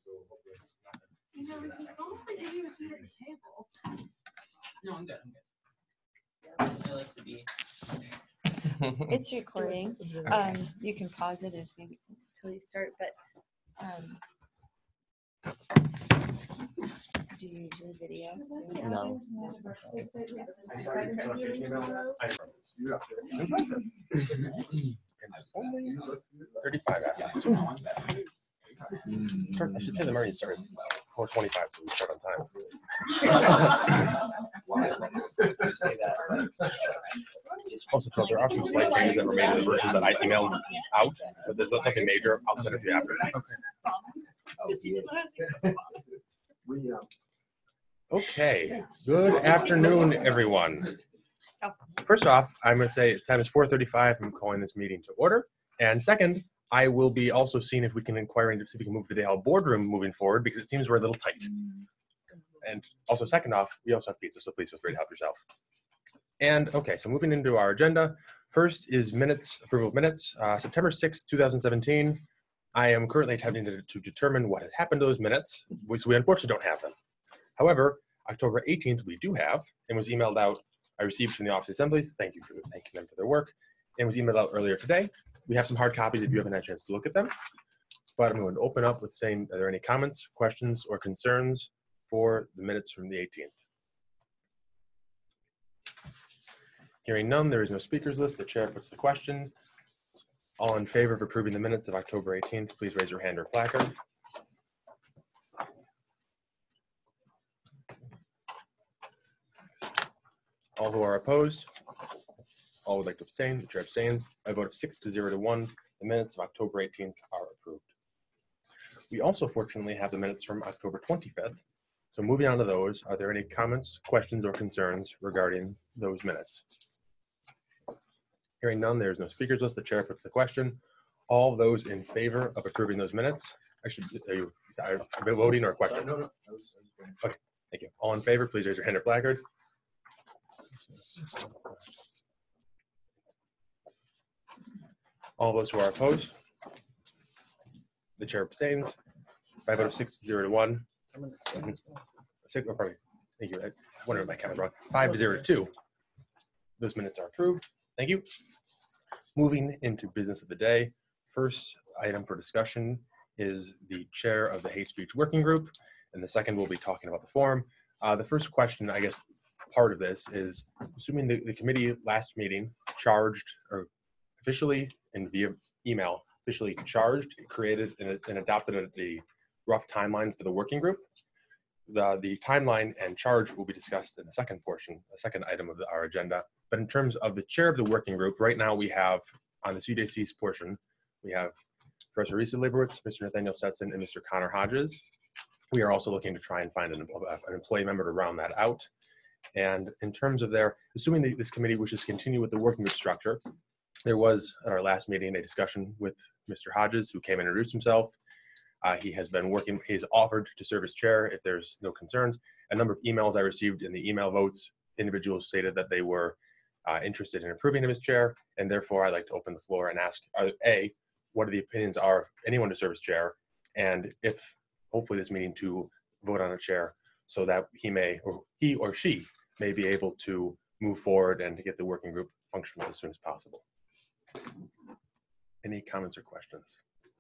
You know, only you was here at the table. No, I'm good. I like to be. It's recording. You can pause it if you until you start, but do you usually video? No. 35 after. I should say the Marines started 4:25, so we start on time. Also, Charles, there are some slight changes that were made to the versions that I emailed out, but there's nothing major. I'll send it to you after. Okay. Good afternoon, everyone. First off, I'm going to say time is 4:35. I'm calling this meeting to order. And second, I will be also seeing if we can inquire into if we can move the Dale boardroom moving forward because it seems we're a little tight. And also, second off, we also have pizza, so please feel free to help yourself. And okay, so moving into our agenda, first is minutes, approval of minutes. September 6th, 2017. I am currently attempting to determine what has happened to those minutes, so we unfortunately don't have them. However, October 18th we do have, and was emailed out. I received from the Office of Assemblies. Thanking them for their work, and was emailed out earlier today. We have some hard copies if you haven't had a chance to look at them. But I'm going to open up with saying, are there any comments, questions, or concerns for the minutes from the 18th? Hearing none, there is no speakers list. The chair puts the question. All in favor of approving the minutes of October 18th, please raise your hand or placard. All who are opposed? All would like to abstain. The chair abstains. By a vote of 6-0 to 1, the minutes of October 18th are approved. We also fortunately have the minutes from October 25th. So moving on to those, are there any comments, questions, or concerns regarding those minutes? Hearing none, there is no speakers list. The chair puts the question. All those in favor of approving those minutes? I should say you are voting or a question? No. Okay, thank you. All in favor, please raise your hand or placard. All those who are opposed? The chair abstains. By a vote of 6-0 to 1. Thank you. I wonder if my count is wrong. 5-0 to 2. Those minutes are approved. Thank you. Moving into business of the day. First item for discussion is the chair of the hate speech working group, and the second we'll be talking about the forum. The first question, I guess, part of this is assuming the committee last meeting charged or officially and via email officially charged, created, and adopted the rough timeline for the working group. The timeline and charge will be discussed in the second portion, the second item of our agenda. But in terms of the chair of the working group, right now we have on the CJC's portion, we have Professor Risa Leibowitz, Mr. Nathaniel Stetson, and Mr. Connor Hodges. We are also looking to try and find an employee member to round that out. And in terms of assuming that this committee wishes to continue with the working group structure, there was at our last meeting a discussion with Mr. Hodges, who came and introduced himself. He has been working, he's offered to serve as chair if there's no concerns. A number of emails I received in the email votes, individuals stated that they were interested in approving him as chair, and therefore I'd like to open the floor and ask, what are the opinions are of anyone to serve as chair, and if hopefully this meeting to vote on a chair so that he or she may be able to move forward and to get the working group functional as soon as possible. Any comments or questions?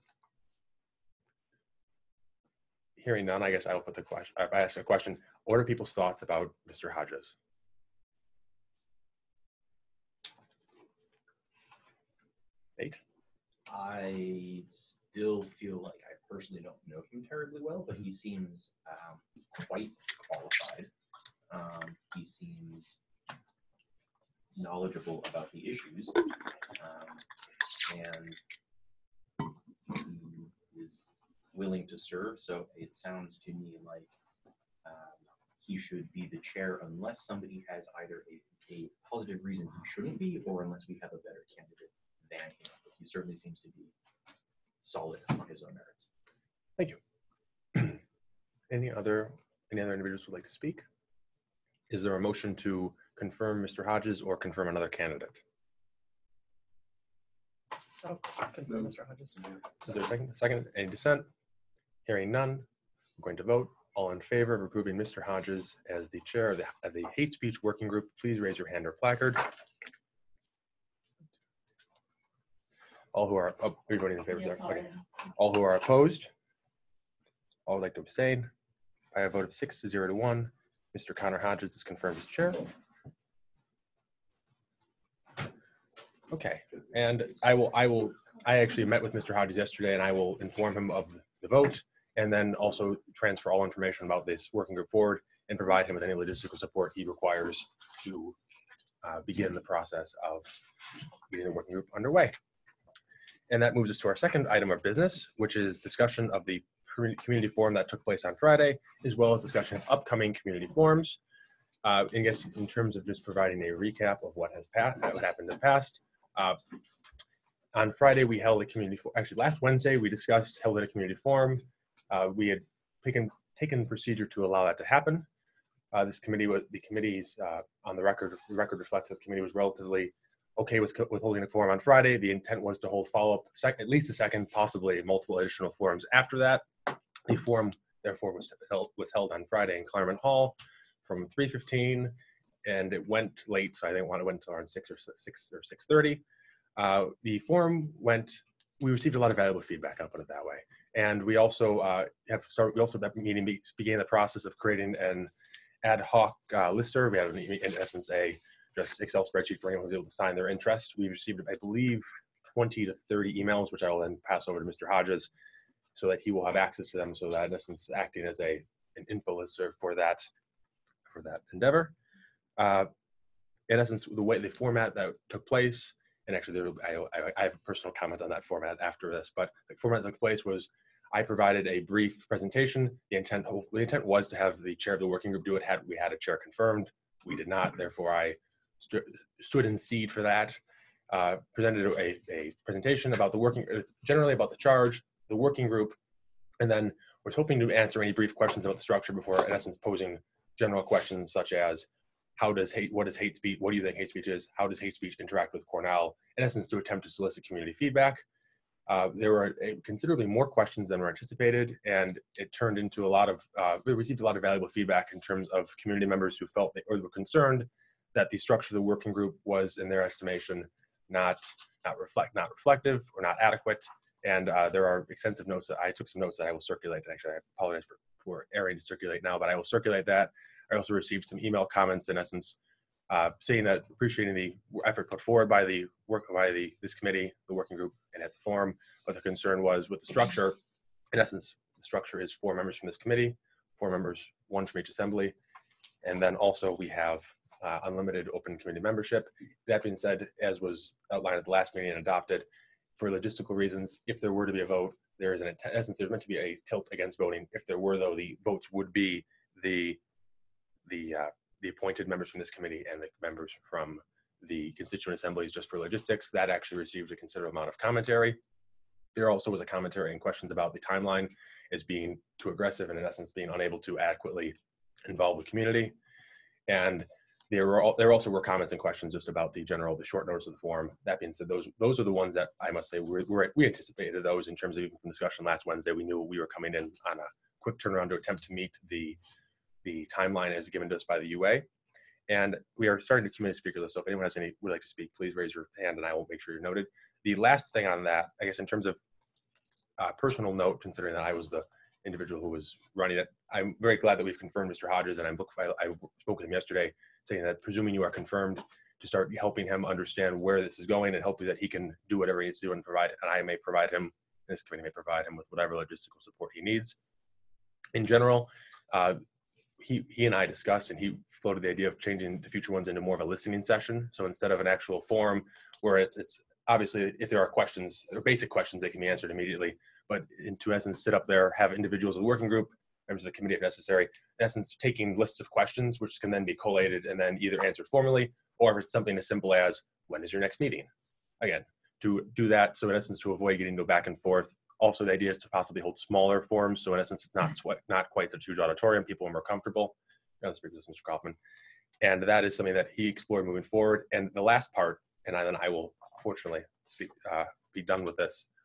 Hearing none, I guess I will put the question. I ask a question. What are people's thoughts about Mr. Hodges? Nate? I still feel like I personally don't know him terribly well, but he seems quite qualified. He seems knowledgeable about the issues, and he is willing to serve. So it sounds to me like he should be the chair unless somebody has either a positive reason he shouldn't be, or unless we have a better candidate than him. But he certainly seems to be solid on his own merits. Thank you. Any other individuals would like to speak? Is there a motion to confirm Mr. Hodges or confirm another candidate? Confirm Mr. Hodges. Is there a second? Any dissent? Hearing none, We're going to vote. All in favor of approving Mr. Hodges as the chair of the hate speech working group, please raise your hand or placard. All who are, oh, are you voting in favor? Sorry. Okay. All who are opposed? All would like to abstain? By a vote of 6-0 to 1, Mr. Connor Hodges is confirmed as chair. Okay, and I actually met with Mr. Hodges yesterday, and I will inform him of the vote, and then also transfer all information about this working group forward and provide him with any logistical support he requires to begin the process of getting the working group underway. And that moves us to our second item of business, which is discussion of the community forum that took place on Friday, as well as discussion of upcoming community forums. I guess in terms of just providing a recap of what has what happened in the past. On Friday, we held a community forum. Actually, last Wednesday, we held a community forum. We had taken procedure to allow that to happen. The committee's on the record reflects that the committee was relatively okay with holding a forum on Friday. The intent was to hold follow-up, at least a second, possibly multiple additional forums after that. The forum, therefore, was held on Friday in Claremont Hall from 3:15, and it went late, so I didn't want to went until around 6 or 6:30. The forum we received a lot of valuable feedback, I'll put it that way. And we also that meeting began the process of creating an ad hoc listserv. We had, in essence, just Excel spreadsheet for anyone who was able to sign their interest. We received, I believe, 20 to 30 emails, which I will then pass over to Mr. Hodges so that he will have access to them. So that, in essence, acting as an info listserv for that endeavor. In essence, the format that took place, and actually I have a personal comment on that format after this, but the format that took place was I provided a brief presentation. The intent was to have the chair of the working group do it. We had a chair confirmed. We did not. Therefore, I stood in seed for that. Presented a presentation about generally about the charge, the working group, and then was hoping to answer any brief questions about the structure before, in essence, posing general questions such as what is hate speech? What do you think hate speech is? How does hate speech interact with Cornell? In essence, to attempt to solicit community feedback. There were considerably more questions than were anticipated, and it turned into we received a lot of valuable feedback in terms of community members who felt or were concerned that the structure of the working group was, in their estimation, not reflective or not adequate. And there are extensive notes that I took some notes that I will circulate. Actually, I apologize for erring to circulate now, but I will circulate that. I also received some email comments, in essence, saying that appreciating the effort put forward by this committee, the working group, and at the forum. But the concern was with the structure. In essence, the structure is 4 members from this committee, 4 members, 1 from each assembly, and then also we have unlimited open committee membership. That being said, as was outlined at the last meeting and adopted, for logistical reasons, if there were to be a vote, there is in essence there's meant to be a tilt against voting. If there were, though, the votes would be the appointed members from this committee and the members from the constituent assemblies. Just for logistics, that actually received a considerable amount of commentary. There also was a commentary and questions about the timeline as being too aggressive and, in essence, being unable to adequately involve the community. And there also were comments and questions just about the short notice of the forum. That being said, those are the ones that I must say we anticipated those in terms of even from discussion last Wednesday. We knew we were coming in on a quick turnaround to attempt to meet the timeline as given to us by the UA. And we are starting to community speaker list. So if anyone would like to speak, please raise your hand and I will make sure you're noted. The last thing on that, I guess, in terms of personal note, considering that I was the individual who was running it, I'm very glad that we've confirmed Mr. Hodges, and I spoke with him yesterday, saying that presuming you are confirmed, to start helping him understand where this is going and hopefully that he can do whatever he needs to do and I may provide him, this committee may provide him with whatever logistical support he needs. In general, he and I discussed, and he floated the idea of changing the future ones into more of a listening session. So instead of an actual forum where it's obviously, if there are questions or basic questions, they can be answered immediately, but in essence, sit up there, have individuals of the working group, members of the committee if necessary, in essence, taking lists of questions, which can then be collated and then either answered formally, or if it's something as simple as, when is your next meeting? Again, to do that, so in essence, to avoid getting to back and forth. Also, the idea is to possibly hold smaller forums, so in essence, it's not quite such a huge auditorium, people are more comfortable. I'll speak with Mr. Kaufman. And that is something that he explored moving forward. And the last part, and then I will fortunately be done with this,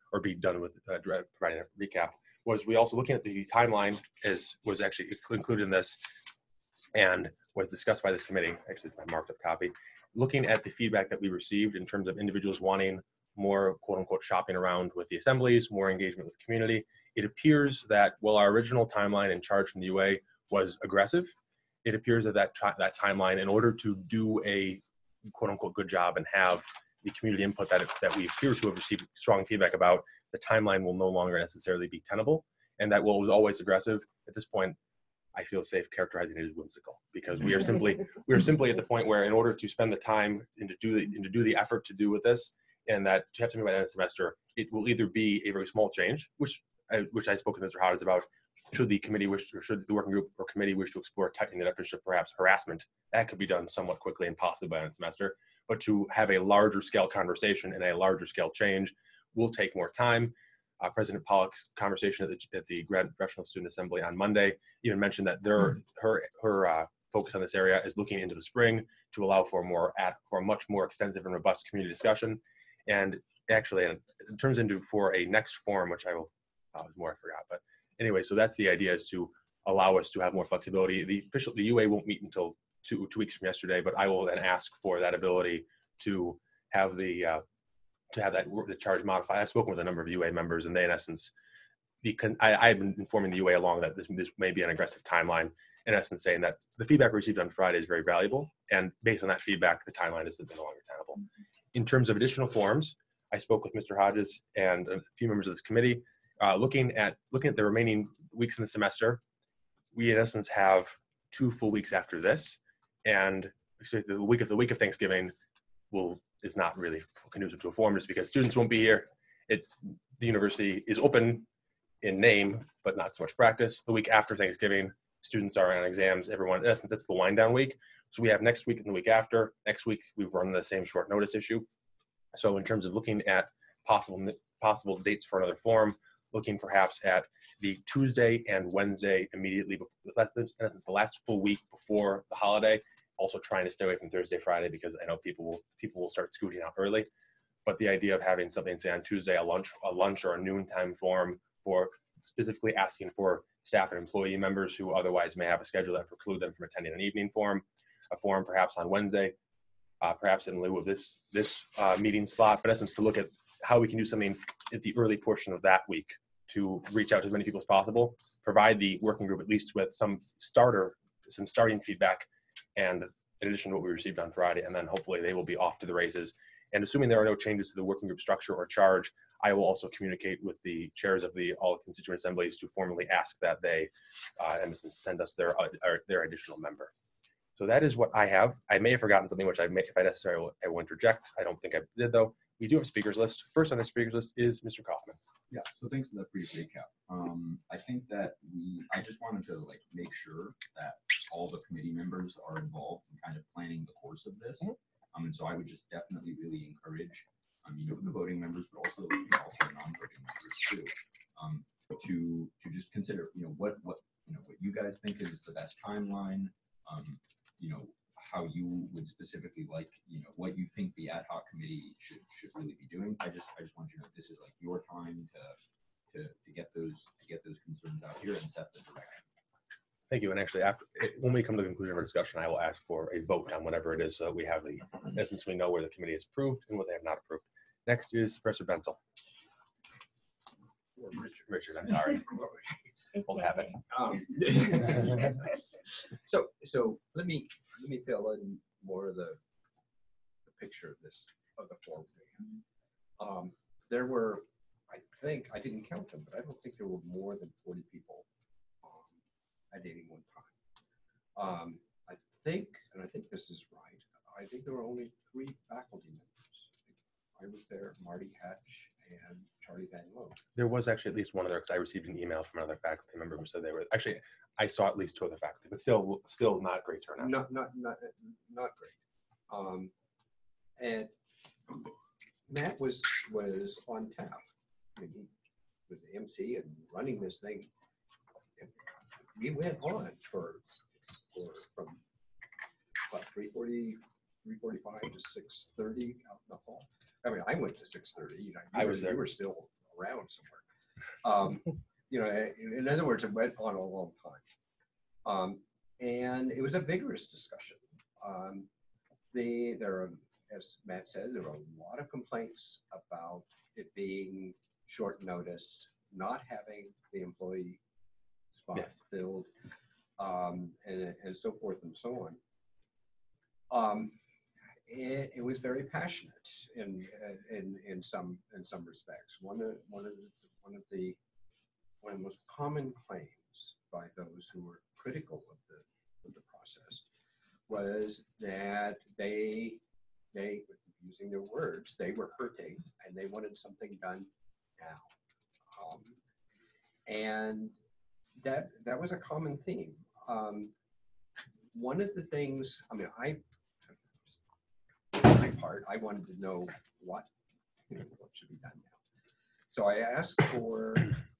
or be done with providing a recap, was we also looking at the timeline as was actually included in this and was discussed by this committee. Actually, it's my marked up copy. Looking at the feedback that we received in terms of individuals wanting more quote unquote shopping around with the assemblies, more engagement with the community, it appears that while our original timeline and charge from the UA was aggressive, it appears that that timeline, in order to do a quote unquote good job and have the community input that we appear to have received strong feedback about, the timeline will no longer necessarily be tenable. And that while it was always aggressive, at this point, I feel safe characterizing it as whimsical, because we are simply at the point where, in order to spend the time and to do the effort to do with this, and that to have something by the end of the semester, it will either be a very small change, which I spoke to Mr. Hodges about. Should the committee wish, or should the working group or committee wish to explore tightening the definition of perhaps harassment, that could be done somewhat quickly and possibly by the end of the semester. But to have a larger scale conversation and a larger scale change will take more time. President Pollock's conversation at the Grad Professional Student Assembly on Monday even mentioned that her focus on this area is looking into the spring to allow for a much more extensive and robust community discussion. And actually, it turns into for a next forum, which I will, more I forgot, but anyway, so that's the idea, is to allow us to have more flexibility. The UA won't meet until two weeks from yesterday, but I will then ask for that ability to have the charge modified. I've spoken with a number of UA members, and they, in essence, I've been informing the UA along that this may be an aggressive timeline, in essence saying that the feedback received on Friday is very valuable, and based on that feedback, the timeline is no longer tenable. In terms of additional forums, I spoke with Mr. Hodges and a few members of this committee, looking at the remaining weeks in the semester. We, in essence, have 2 full weeks after this, and the week of Thanksgiving is not really conducive to a forum, just because students won't be here. The university is open in name, but not so much practice. The week after Thanksgiving, students are on exams. Everyone, in essence, that's the wind down week. So we have next week and the week after. Next week, we've run the same short notice issue. So in terms of looking at possible dates for another forum, looking perhaps at the Tuesday and Wednesday immediately, in essence, the last full week before the holiday. Also trying to stay away from Thursday, Friday, because I know people will start scooting out early. But the idea of having something, say on Tuesday, a lunch or a noontime forum for specifically asking for staff and employee members who otherwise may have a schedule that preclude them from attending an evening forum, a forum perhaps on Wednesday, perhaps in lieu of this meeting slot, but in essence to look at how we can do something at the early portion of that week to reach out to as many people as possible, provide the working group at least with some starting feedback, and in addition to what we received on Friday, and then hopefully they will be off to the races. And assuming there are no changes to the working group structure or charge, I will also communicate with the chairs of all constituent assemblies to formally ask that they, in essence, send us their additional member. So that is what I have. I may have forgotten something, which if I necessarily, I will interject. I don't think I did, though. We do have a speakers list. First on the speakers list is Mr. Kaufman. Yeah, so thanks for that brief recap. I think that I just wanted to make sure that all the committee members are involved in kind of planning the course of this. And so I would just definitely really encourage, the voting members, but also non-voting members too, to just consider, what you guys think is the best timeline, how you would specifically like, what you think the ad hoc committee should really be doing. I just want you to know this is your time to get those concerns out here and set the direction. Thank you. And actually, when we come to the conclusion of our discussion, I will ask for a vote on whatever it is, so that we have in essence, we know where the committee has approved and what they have not approved. Next is Professor Bensel. Richard, I'm sorry. Old habit. So let me fill in more of the picture of the forum. There were, I think, I didn't count them, but I don't think there were more than 40 people at any one time. I think this is right. I think there were only 3 faculty members. I was there, Marty Hatch and Charlie Van Lowe. There was actually at least one other, because I received an email from another faculty member who said they were actually. I saw at least 2 other faculty, but still not great turnout. Not great. And Matt was on tap. I mean, he was the MC and running this thing. We went on from what, 3:45 to 6:30 out in the hall. I mean, I went to 6:30. I was there. You were still around somewhere. You know, in other words, it went on a long time. And it was a vigorous discussion. There are, as Matt said, there were a lot of complaints about it being short notice, not having the employee spots Yes. filled, and so forth and so on. It was very passionate in some respects. One of the most common claims by those who were critical of the process was that they, using their words, they were hurting and they wanted something done now. And that was a common theme. One of the things, I mean, for my part, I wanted to know what should be done now. So I asked for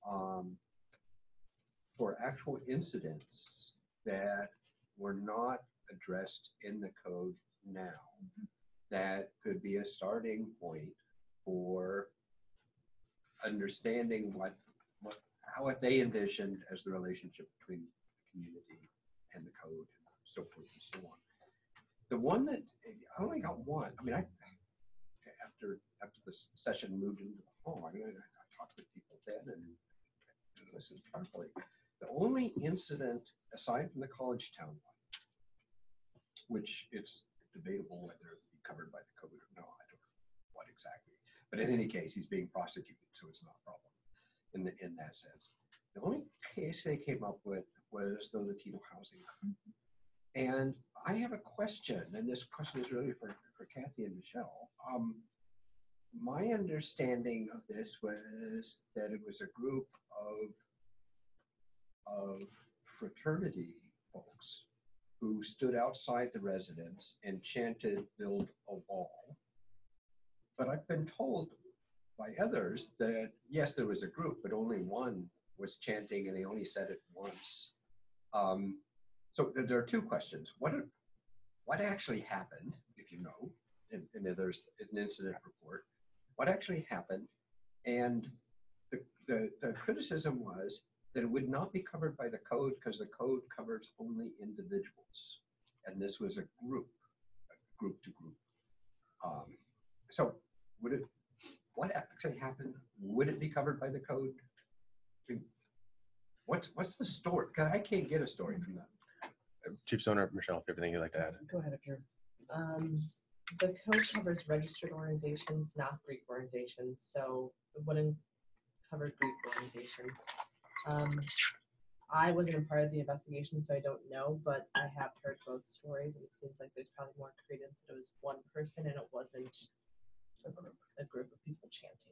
actual incidents that were not addressed in the code now, that could be a starting point for understanding how they envisioned as the relationship between the community and the code, and so forth and so on. The one that I only got one. I mean, after the session moved into the hall, I talked with people then and listened carefully. The only incident aside from the College Town one, which it's debatable whether it would be covered by the code or not, or what exactly. But in any case, he's being prosecuted, so it's not a problem in that sense. The only case they came up with was the Latino housing. And I have a question, and this question is really for Kathy and Michelle. My understanding of this was that it was a group of fraternity folks who stood outside the residence and chanted, "Build a wall." But I've been told by others that, yes, there was a group, but only one was chanting and they only said it once. So there are two questions. What actually happened, if you know, and there's an incident report, what actually happened? And the criticism was that it would not be covered by the code because the code covers only individuals. And this was a group to group. So what actually happened? Would it be covered by the code? I mean, what's the story? 'Cause I can't get a story from that. Chief Stoner, Michelle, if you have anything you'd like to add. Go ahead if you're. The code covers registered organizations, not Greek organizations, so it wouldn't cover Greek organizations. I wasn't a part of the investigation, so I don't know, but I have heard both stories, and it seems like there's probably more credence that it was one person and it wasn't a group of people chanting.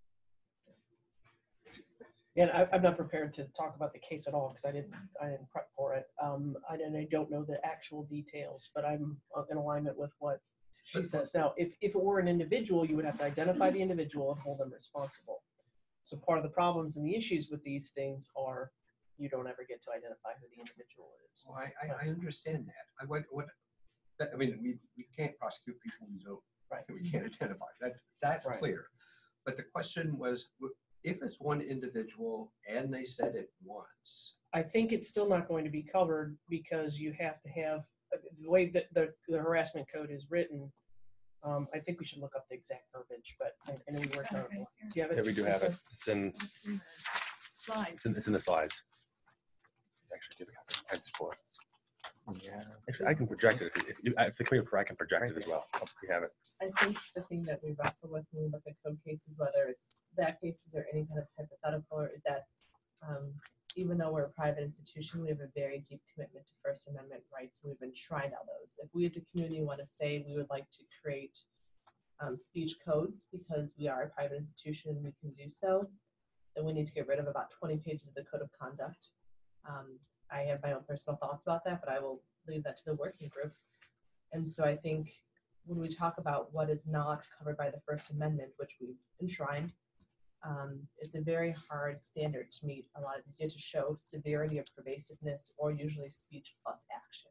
And I'm not prepared to talk about the case at all because I didn't prep for it. I don't know the actual details, but I'm in alignment with what she says. Now, if it were an individual, you would have to identify the individual and hold them responsible. So part of the problems and the issues with these things are you don't ever get to identify who the individual is. Well, I understand that. I mean, we can't prosecute people who don't, Right. we can't identify. That's Right. clear. But the question was, if it's one individual and they said it once, I think it's still not going to be covered because you have to have the way that the harassment code is written. I think we should look up the exact verbiage, but I know we worked on it. Do you have it? Yeah, we do have it. Lisa? Slides. It's in the slides. Actually, give it a copy. I just pull it. yeah, Actually, I can project it. If the committee prefer, I can project it as well. We have it. I think the thing that we wrestle with when we look at code cases, whether it's that cases or any kind of hypothetical, is that even though we're a private institution, we have a very deep commitment to First Amendment rights. We've enshrined all those. If we as a community want to say we would like to create speech codes because we are a private institution and we can do so, then we need to get rid of about 20 pages of the Code of Conduct. I have my own personal thoughts about that, but I will leave that to the working group. And so I think when we talk about what is not covered by the First Amendment, which we've enshrined, it's a very hard standard to meet. A lot of these, you have to show severity of pervasiveness or usually speech plus action.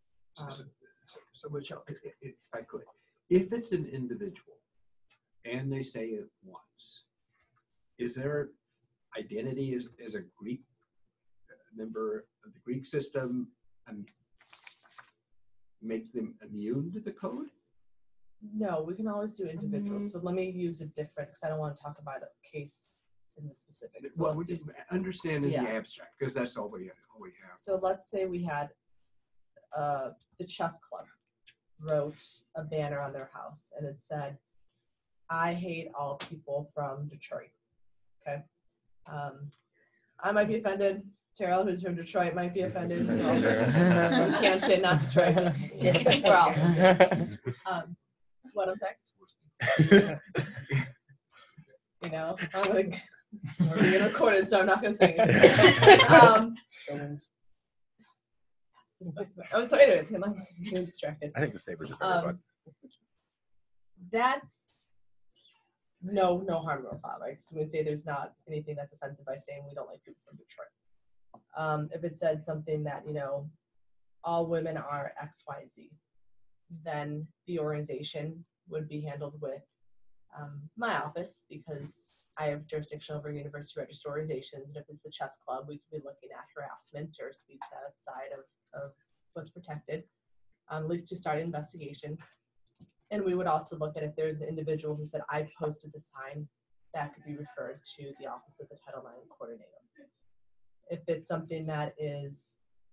So Michelle, if I could, if it's an individual and they say it once, is their identity as a Greek member of the Greek system and make them immune to the code? No, we can always do individuals. So let me use a different, because I don't want to talk about a case in the specifics. So Well, let's we use- understand in the Yeah. abstract, because that's all we have. So let's say we had the chess club wrote a banner on their house and it said, "I hate all people from Detroit." Okay. I might be offended. Terrell, who's from Detroit, might be offended. From Canton, not Detroit. Well, what I'm saying? You know, I'm like, we're being recorded, so I'm not gonna say anything. Oh, so anyways, I'm getting distracted. I think the Sabres are better, That's no harm, no foul, right? So we'd say there's not anything that's offensive by saying we don't like people from Detroit. If it said something that, you know, all women are XYZ, then the organization would be handled with my office, because I have jurisdiction over university registered organizations. And if it's the chess club, we could be looking at harassment or speech outside of what's protected, at least to start an investigation. And we would also look at if there's an individual who said, "I posted the sign," that could be referred to the office of the Title IX coordinator. If it's something that is,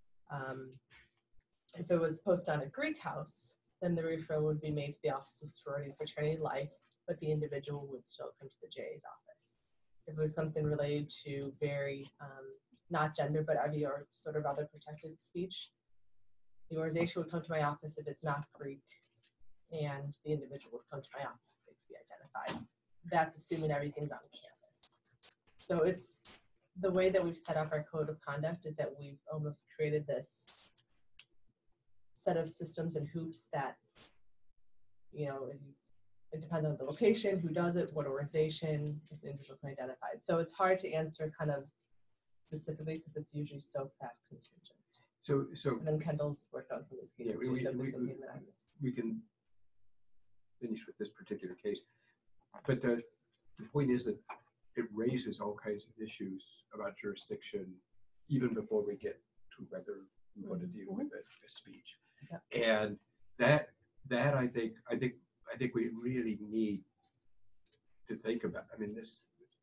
if it was posted on a Greek house, then the referral would be made to the Office of Sorority and Fraternity Life, but the individual would still come to the JA's office. If it was something related to very, not gender, but every or sort of other protected speech, the organization would come to my office if it's not Greek, and the individual would come to my office if they could be identified. That's assuming everything's on campus. So it's the way that we've set up our code of conduct is that we've almost created this set of systems and hoops that, you know, it depends on the location, who does it, what organization, if the individual can identify it. So it's hard to answer kind of specifically because it's usually so fact contingent. So And then Kendall's worked on some of these Yeah, cases too, so if there's something that I missed. we can finish with this particular case. But the point is that it raises all kinds of issues about jurisdiction, even before we get to whether we want to deal with a speech. Yeah. And that I think we really need to think about. I mean, this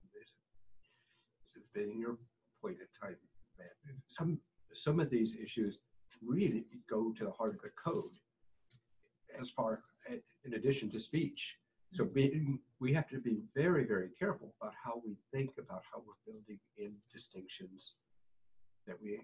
has been your point of time, man. Some of these issues really go to the heart of the code, in addition to speech. So we have to be very, very careful about how we think about how we're building in distinctions that we.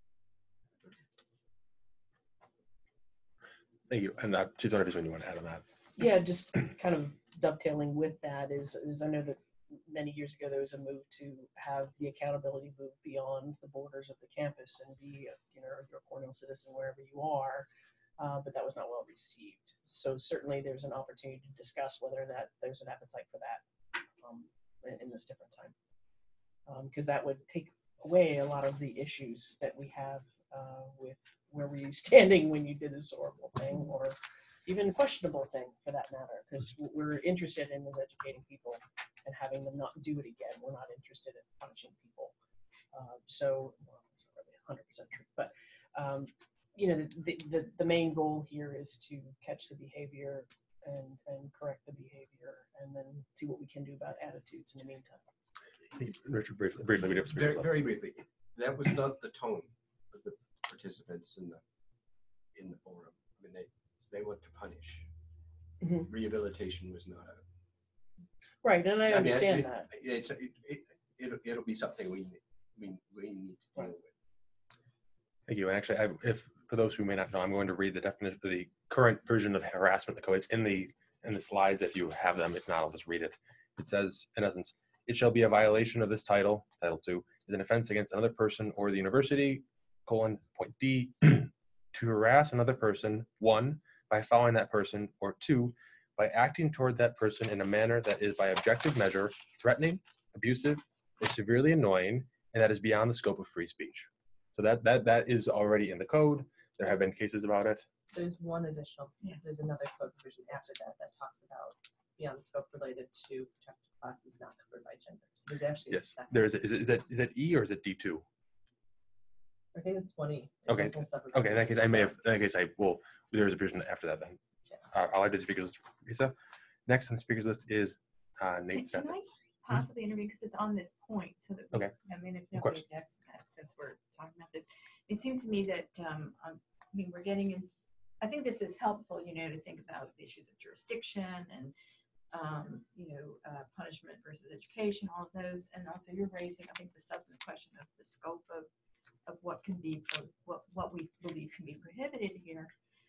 Thank you. And Chief Donovan, when you want to add on that? Yeah, just kind of dovetailing with that is I know that many years ago there was a move to have the accountability move beyond the borders of the campus and be, you know, your Cornell citizen wherever you are, but that was not well received. So certainly there's an opportunity to discuss whether or not there's an appetite for that in this different time, because that would take away a lot of the issues that we have with where were you standing when you did this horrible thing or even questionable thing for that matter, because we're interested in is educating people and having them not do it again. We're not interested in punishing people. So well, it's not really 100% true, but you know, the main goal here is to catch the behavior and correct the behavior, and then see what we can do about attitudes in the meantime. Richard, briefly, we have some Very, very briefly, that was not the tone of the participants in the forum. I mean, they want to punish. Mhm. Rehabilitation was not a. Right, and I mean, understand that. It'll be something we need to deal with. Thank you. And actually, if for those who may not know, I'm going to read the definition, the current version of harassment, the code. It's in the slides if you have them. If not, I'll just read it. It says, in essence, it shall be a violation of this title, Title II, is an offense against another person or the university, point D, to harass another person, 1, by following that person, or 2, by acting toward that person in a manner that is by objective measure threatening, abusive, or severely annoying, and that is beyond the scope of free speech. So that is already in the code. There have been cases about it. There's one additional, there's another code provision after that talks about beyond scope related to protected classes not covered by gender. So there's actually a Yes. second. There is. Is that E or is it D2? I think it's 20. Okay. Okay. In that case, I may have. In that case, I will. There is a provision after that. Then I'll add to the speakers list. Lisa. Next on the speakers list is Nate Can Stetson. I possibly intervene because it's on this point so that we, Okay. I mean, if Of course. nobody gets that, since we're talking about this, it seems to me that, I mean, we're getting in, I think this is helpful, you know, to think about the issues of jurisdiction and, punishment versus education, all of those. And also you're raising, I think, the substantive question of the scope of what can be, what we believe can be prohibited here.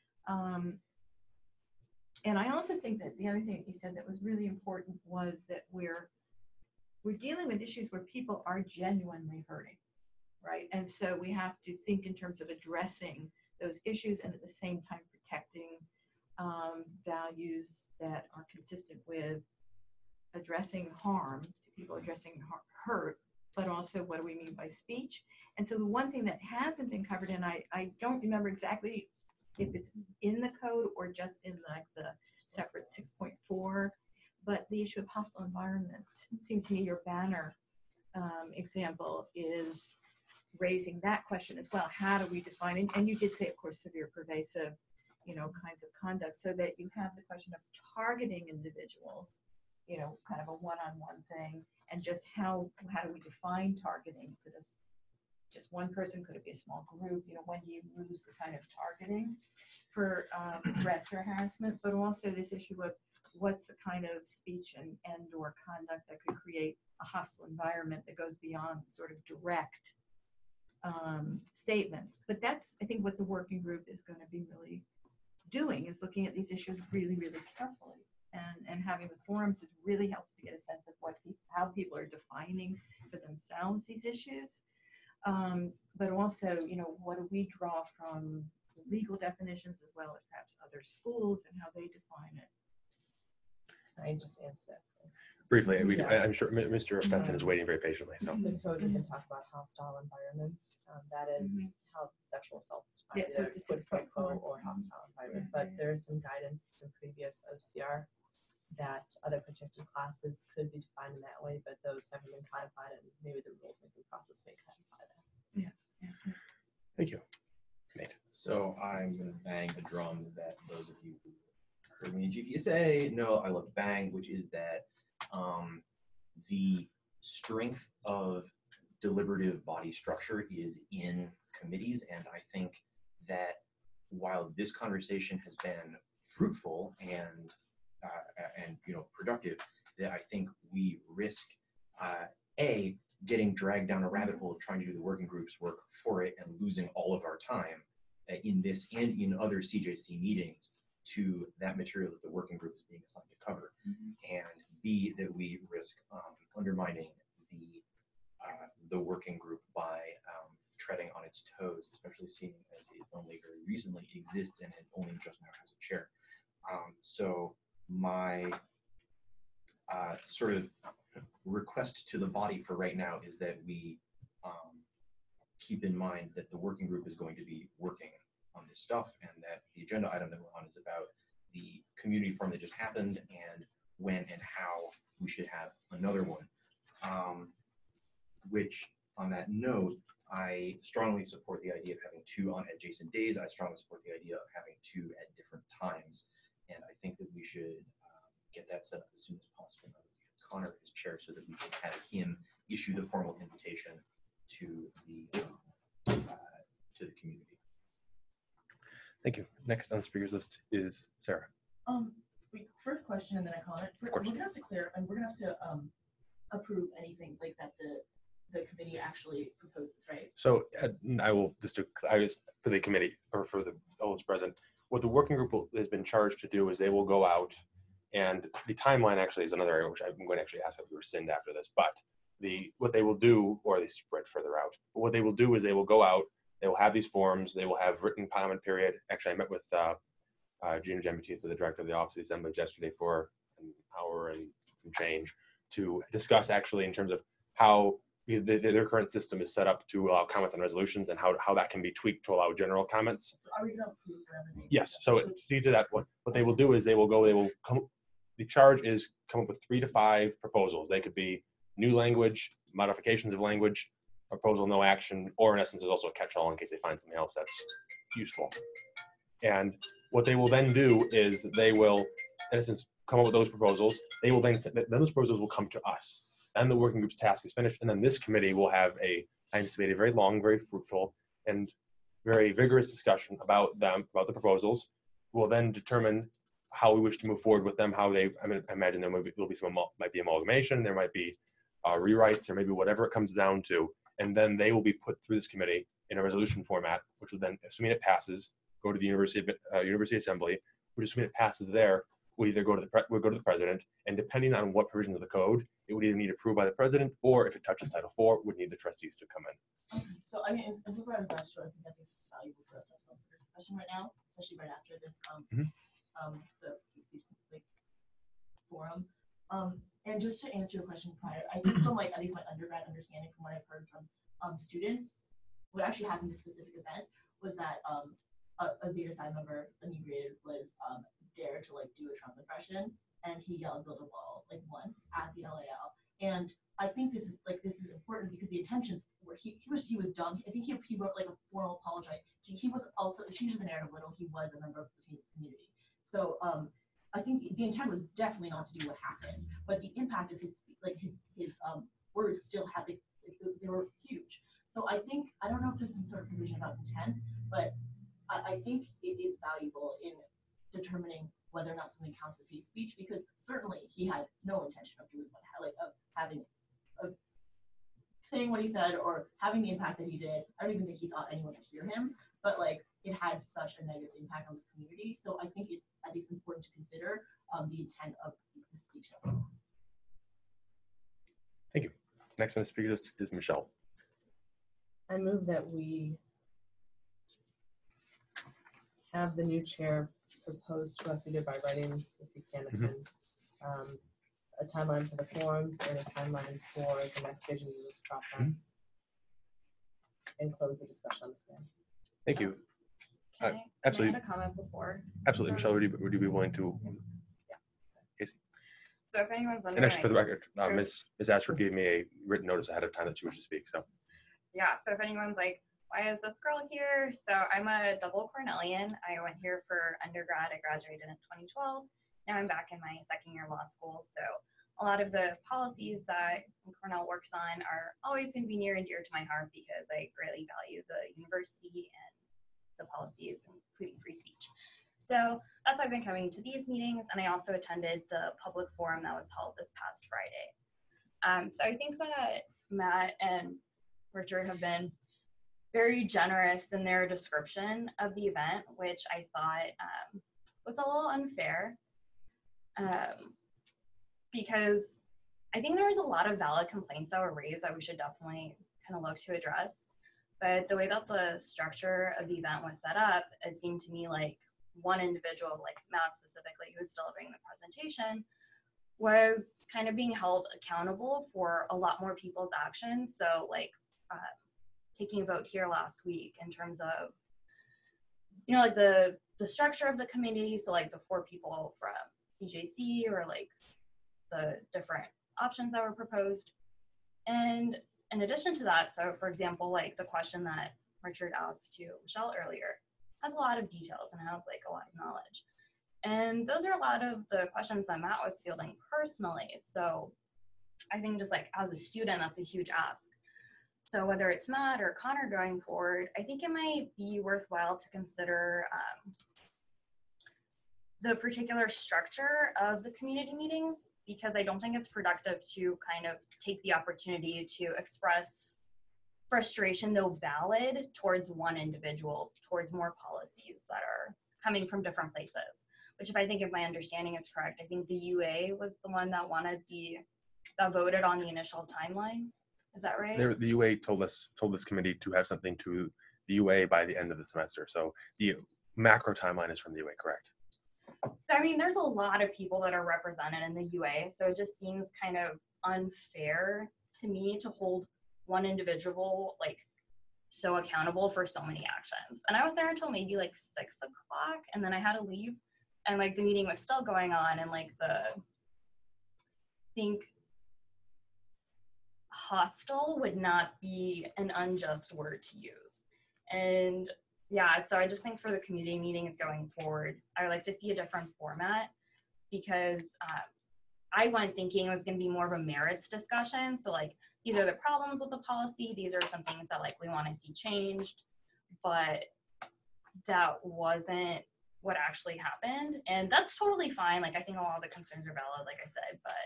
And I also think that the other thing that you said that was really important was that we're dealing with issues where people are genuinely hurting, right? And so we have to think in terms of addressing those issues and at the same time protecting values that are consistent with addressing harm to people, addressing hurt, but also what do we mean by speech? And so the one thing that hasn't been covered, and I don't remember exactly if it's in the code or just in like the separate 6.4, but the issue of hostile environment. It seems to me your banner example is raising that question as well. How do we define it? And you did say, of course, severe, pervasive, kinds of conduct, so that you have the question of targeting individuals, kind of a one-on-one thing, and just how do we define targeting? Is it just one person? Could it be a small group? When do you lose the kind of targeting for threats or harassment? But also this issue of what's the kind of speech and or conduct that could create a hostile environment that goes beyond sort of direct statements. But that's, I think, what the working group is going to be really doing, is looking at these issues really, really carefully. And having the forums is really helpful to get a sense of how people are defining for themselves these issues. But also, what do we draw from legal definitions as well as perhaps other schools and how they define it? I just answered that. Briefly, Yeah. I'm sure Mr. Stetson is waiting very patiently. So The code doesn't talk about hostile environments. That is how sexual assault is defined, Yeah, so either it's a quid pro quo 6.4. or hostile environment. But there is some guidance in previous OCR that other protected classes could be defined in that way, but those haven't been codified, and maybe the rules making process may codify that. thank you, Nate. So I'm going to bang the drum that those of you who heard me in GPSA know I love to bang, which is that the strength of deliberative body structure is in committees. And I think that while this conversation has been fruitful and productive, that I think we risk getting dragged down a rabbit hole of trying to do the working group's work for it and losing all of our time in this and in other CJC meetings to that material that the working group is being assigned to cover. And B, that we risk undermining the working group by treading on its toes, especially seeing as it only very recently exists and it only just now has a chair. So my sort of request to the body for right now is that we keep in mind that the working group is going to be working on this stuff, and that the agenda item that we're on is about the community forum that just happened and when and how we should have another one. Which, on that note, I strongly support the idea of having two on adjacent days. I strongly support the idea of having two at different times. And I think that we should get that set up as soon as possible. Connor is chair so that we can have him issue the formal invitation to the community. Thank you. Next on the speakers list is Sarah. Wait, first question and then I comment. We're gonna have to clear, and we're gonna have to approve anything like that the committee actually proposes, right? So I will just for the committee or for the oldest present, what the working group has been charged to do is they will go out, and the timeline actually is another area which I'm going to actually ask that we rescind after this, but what they will do, or they spread further out, but what they will do is they will go out, they will have these forums, they will have written comment period. Actually, I met with Gina Giambattista, the director of the Office of the Assemblies, yesterday for an hour and some change to discuss actually in terms of how their current system is set up to allow comments on resolutions and how that can be tweaked to allow general comments. Are we gonna approve everything? Yes. So to that, what they will do is they will come the charge is come up with 3 to 5 proposals. They could be new language, modifications of language, proposal no action, or in essence, there's also a catch-all in case they find something else that's useful. And what they will then do is they will, in essence, come up with those proposals. They will then those proposals will come to us. Then the working group's task is finished, and then this committee will have I anticipate a very long, very fruitful, and very vigorous discussion about them, about the proposals. We'll then determine how we wish to move forward with them. I imagine there'll be might be amalgamation, there might be rewrites, there may be whatever it comes down to, and then they will be put through this committee in a resolution format, which will then, assuming it passes, go to the University Assembly, which assuming it passes there, will either go to the president, and depending on what provision of the code, it would either need approved by the president, or if it touches Title IV, would need the trustees to come in. Okay, so I mean, if we're on that, I think that is valuable for us to have some sort of discussion right now, especially right after this, the forum. And just to answer your question prior, I think from like at least my undergrad understanding from what I've heard from students, what actually happened in this specific event was that a Zeta Psi member, inebriated, was dared to like do a Trump impression, and he yelled "build a wall" like once at the LAL. And I think this is important because the intentions were he was dumb. I think he wrote like a formal apology. He was also, it changes the narrative a little, he was a member of the community. So I think the intent was definitely not to do what happened, but the impact of his words still had they were huge. So I think, I don't know if there's some sort of provision about intent, but I think it is valuable in determining whether or not something counts as hate speech, because certainly he had no intention of doing saying what he said or having the impact that he did. I don't even think he thought anyone would hear him, but like it had such a negative impact on this community. So I think it's at least important to consider the intent of the speech. Thank you. Next on the speaker list is Michelle. I move that we have the new chair proposed to us either by writing, if we can attend, a timeline for the forums and a timeline for the next stage of this process, and close the discussion on this matter. Thank you. Can Absolutely. I add a comment before? Absolutely. Michelle, would you be willing to? Casey. So if anyone's And wondering, actually, for the record, Ms. Ashford gave me a written notice ahead of time that she wished to speak. So. yeah, so if anyone's like, why is this girl here? So I'm a double Cornellian. I went here for undergrad. I graduated in 2012. Now I'm back in my second year law school. So a lot of the policies that Cornell works on are always going to be near and dear to my heart because I greatly value the university and the policies, including free speech. So that's why I've been coming to these meetings. And I also attended the public forum that was held this past Friday. So I think that Matt and Richard have been very generous in their description of the event, which I thought was a little unfair because I think there was a lot of valid complaints that were raised that we should definitely kind of look to address. But the way that the structure of the event was set up, it seemed to me like one individual, like Matt specifically, who's delivering the presentation, was kind of being held accountable for a lot more people's actions. So like taking a vote here last week in terms of, like the structure of the committee. So like the 4 people from PJC or like the different options that were proposed. And in addition to that, so for example, like the question that Richard asked to Michelle earlier has a lot of details and has like a lot of knowledge. And those are a lot of the questions that Matt was fielding personally. So I think just like as a student, that's a huge ask. So whether it's Matt or Connor going forward, I think it might be worthwhile to consider the particular structure of the community meetings, because I don't think it's productive to kind of take the opportunity to express frustration, though valid, towards one individual, towards more policies that are coming from different places. Which if my understanding is correct, I think the UA was the one that that voted on the initial timeline. Is that right? The UA told this committee to have something to the UA by the end of the semester. So the macro timeline is from the UA, correct? So, I mean, there's a lot of people that are represented in the UA, so it just seems kind of unfair to me to hold one individual like so accountable for so many actions. And I was there until maybe like 6 o'clock, and then I had to leave. and like the meeting was still going on, and like I think hostile would not be an unjust word to use. And yeah, so I just think for the community meetings going forward, I would like to see a different format, because I went thinking it was going to be more of a merits discussion. So like, these are the problems with the policy. These are some things that like we want to see changed, but that wasn't what actually happened. And that's totally fine. Like, I think a lot of the concerns are valid, like I said, but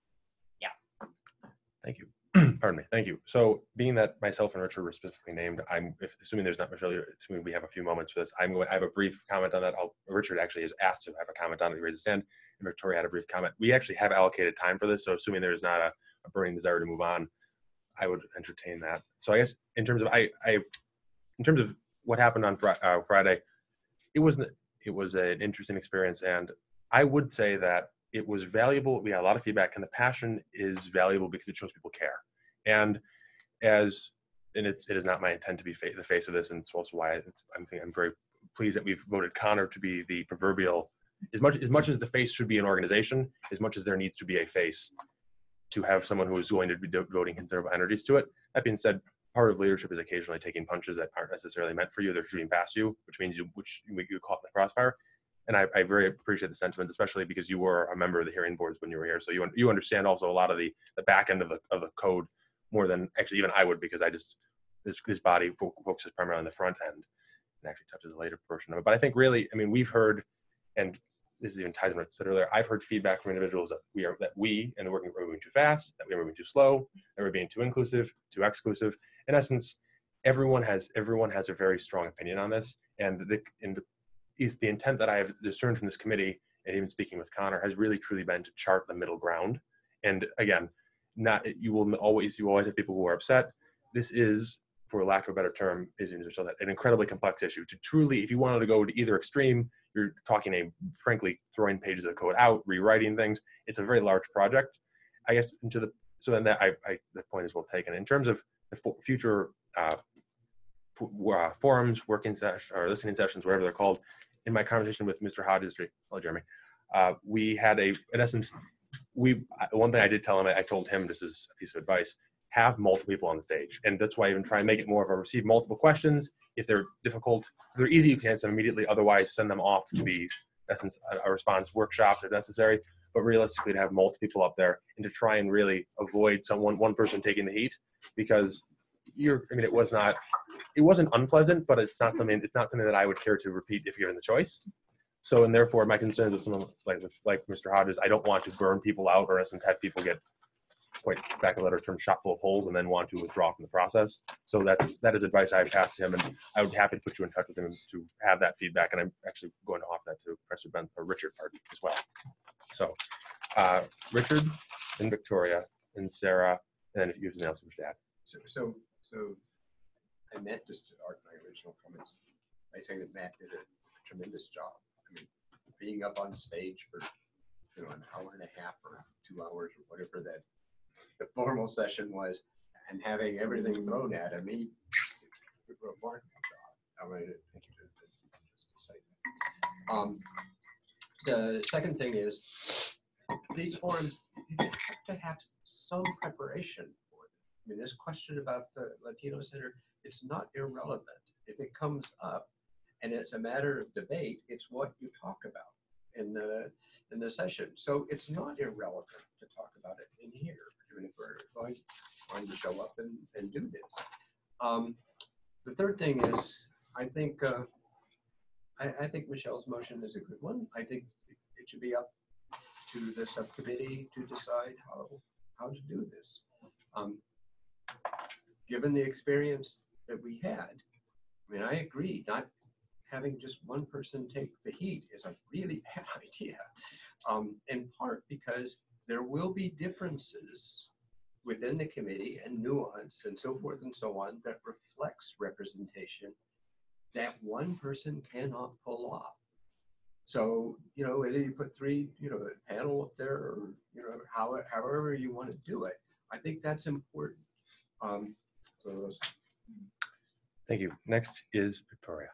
yeah. Thank you. Pardon me. Thank you. So being that myself and Richard were specifically named, assuming there's not Michelle, assuming we have a few moments for this, I have a brief comment on that. Richard actually has asked to have a comment on it. He raised his hand, and Victoria had a brief comment. We actually have allocated time for this, so assuming there is not a burning desire to move on, I would entertain that. So I guess in terms of in terms of what happened on Friday, it was an interesting experience, and I would say that it was valuable. We had a lot of feedback, and the passion is valuable because it shows people care. And it is not my intent to be the face of this, and it's also why I'm very pleased that we've voted Connor to be the proverbial. As much as the face should be an organization, as much as there needs to be a face, to have someone who is going to be devoting considerable energies to it. That being said, part of leadership is occasionally taking punches that aren't necessarily meant for you. They're shooting past you, which means you caught the crossfire. And I very appreciate the sentiment, especially because you were a member of the hearing boards when you were here. So you understand also a lot of the back end of the code more than actually even I would, because this body focuses primarily on the front end and actually touches the later portion of it. But I think really, I mean, we've heard, and this even ties into what I said earlier, I've heard feedback from individuals that we and the working group are moving too fast, that we're moving too slow, that we're being too inclusive, too exclusive. In essence, everyone has a very strong opinion on this, and the intent that I have discerned from this committee, and even speaking with Connor, has really truly been to chart the middle ground. And again, you always have people who are upset. This is, for lack of a better term, an incredibly complex issue. To truly, if you wanted to go to either extreme, you're talking frankly throwing pages of code out, rewriting things. It's a very large project, I guess. The point is well taken. In terms of the future forums, working sessions, or listening sessions, whatever they're called, in my conversation with Mr. Hodges, Jeremy, we had in essence, one thing I did tell him, I told him, this is a piece of advice, have multiple people on the stage. And that's why I even try and make it more of a receive multiple questions. If they're difficult, if they're easy, you can answer them immediately. Otherwise, send them off to be, in essence, a response workshop if necessary. But realistically, to have multiple people up there and to try and really avoid one person taking the heat, because it wasn't unpleasant, but it's not something that I would care to repeat if given the choice. So, and therefore, my concerns with someone like Mr. Hodges, I don't want to burn people out, or in essence have people get, quite back a letter term, shot full of holes and then want to withdraw from the process. So that is advice I've passed to him, and I would be happy to put you in touch with him to have that feedback. And I'm actually going to offer that to Professor Benz, or Richard, as well. So Richard and Victoria and Sarah, and then if you have anything else you wish to add. So I meant to start my original comments by saying that Matt did a tremendous job. I mean, being up on stage for an hour and a half or 2 hours or whatever that the formal session was, and having everything thrown at him, he did a remarkable job. I mean, just to say that. The second thing is, these forums, you have to have some preparation for them. I mean, this question about the Latino Center, it's not irrelevant. If it comes up and it's a matter of debate, it's what you talk about in the session. So it's not irrelevant to talk about it in here, even if we're going to show up and do this. The third thing is, I think Michelle's motion is a good one. I think it should be up to the subcommittee to decide how to do this. Given the experience that we had, I mean, I agree, not having just one person take the heat is a really bad idea. In part because there will be differences within the committee and nuance and so forth and so on that reflects representation that one person cannot pull off. So, whether you put three, a panel up there, or, however you want to do it, I think that's important. Thank you. Next is Victoria.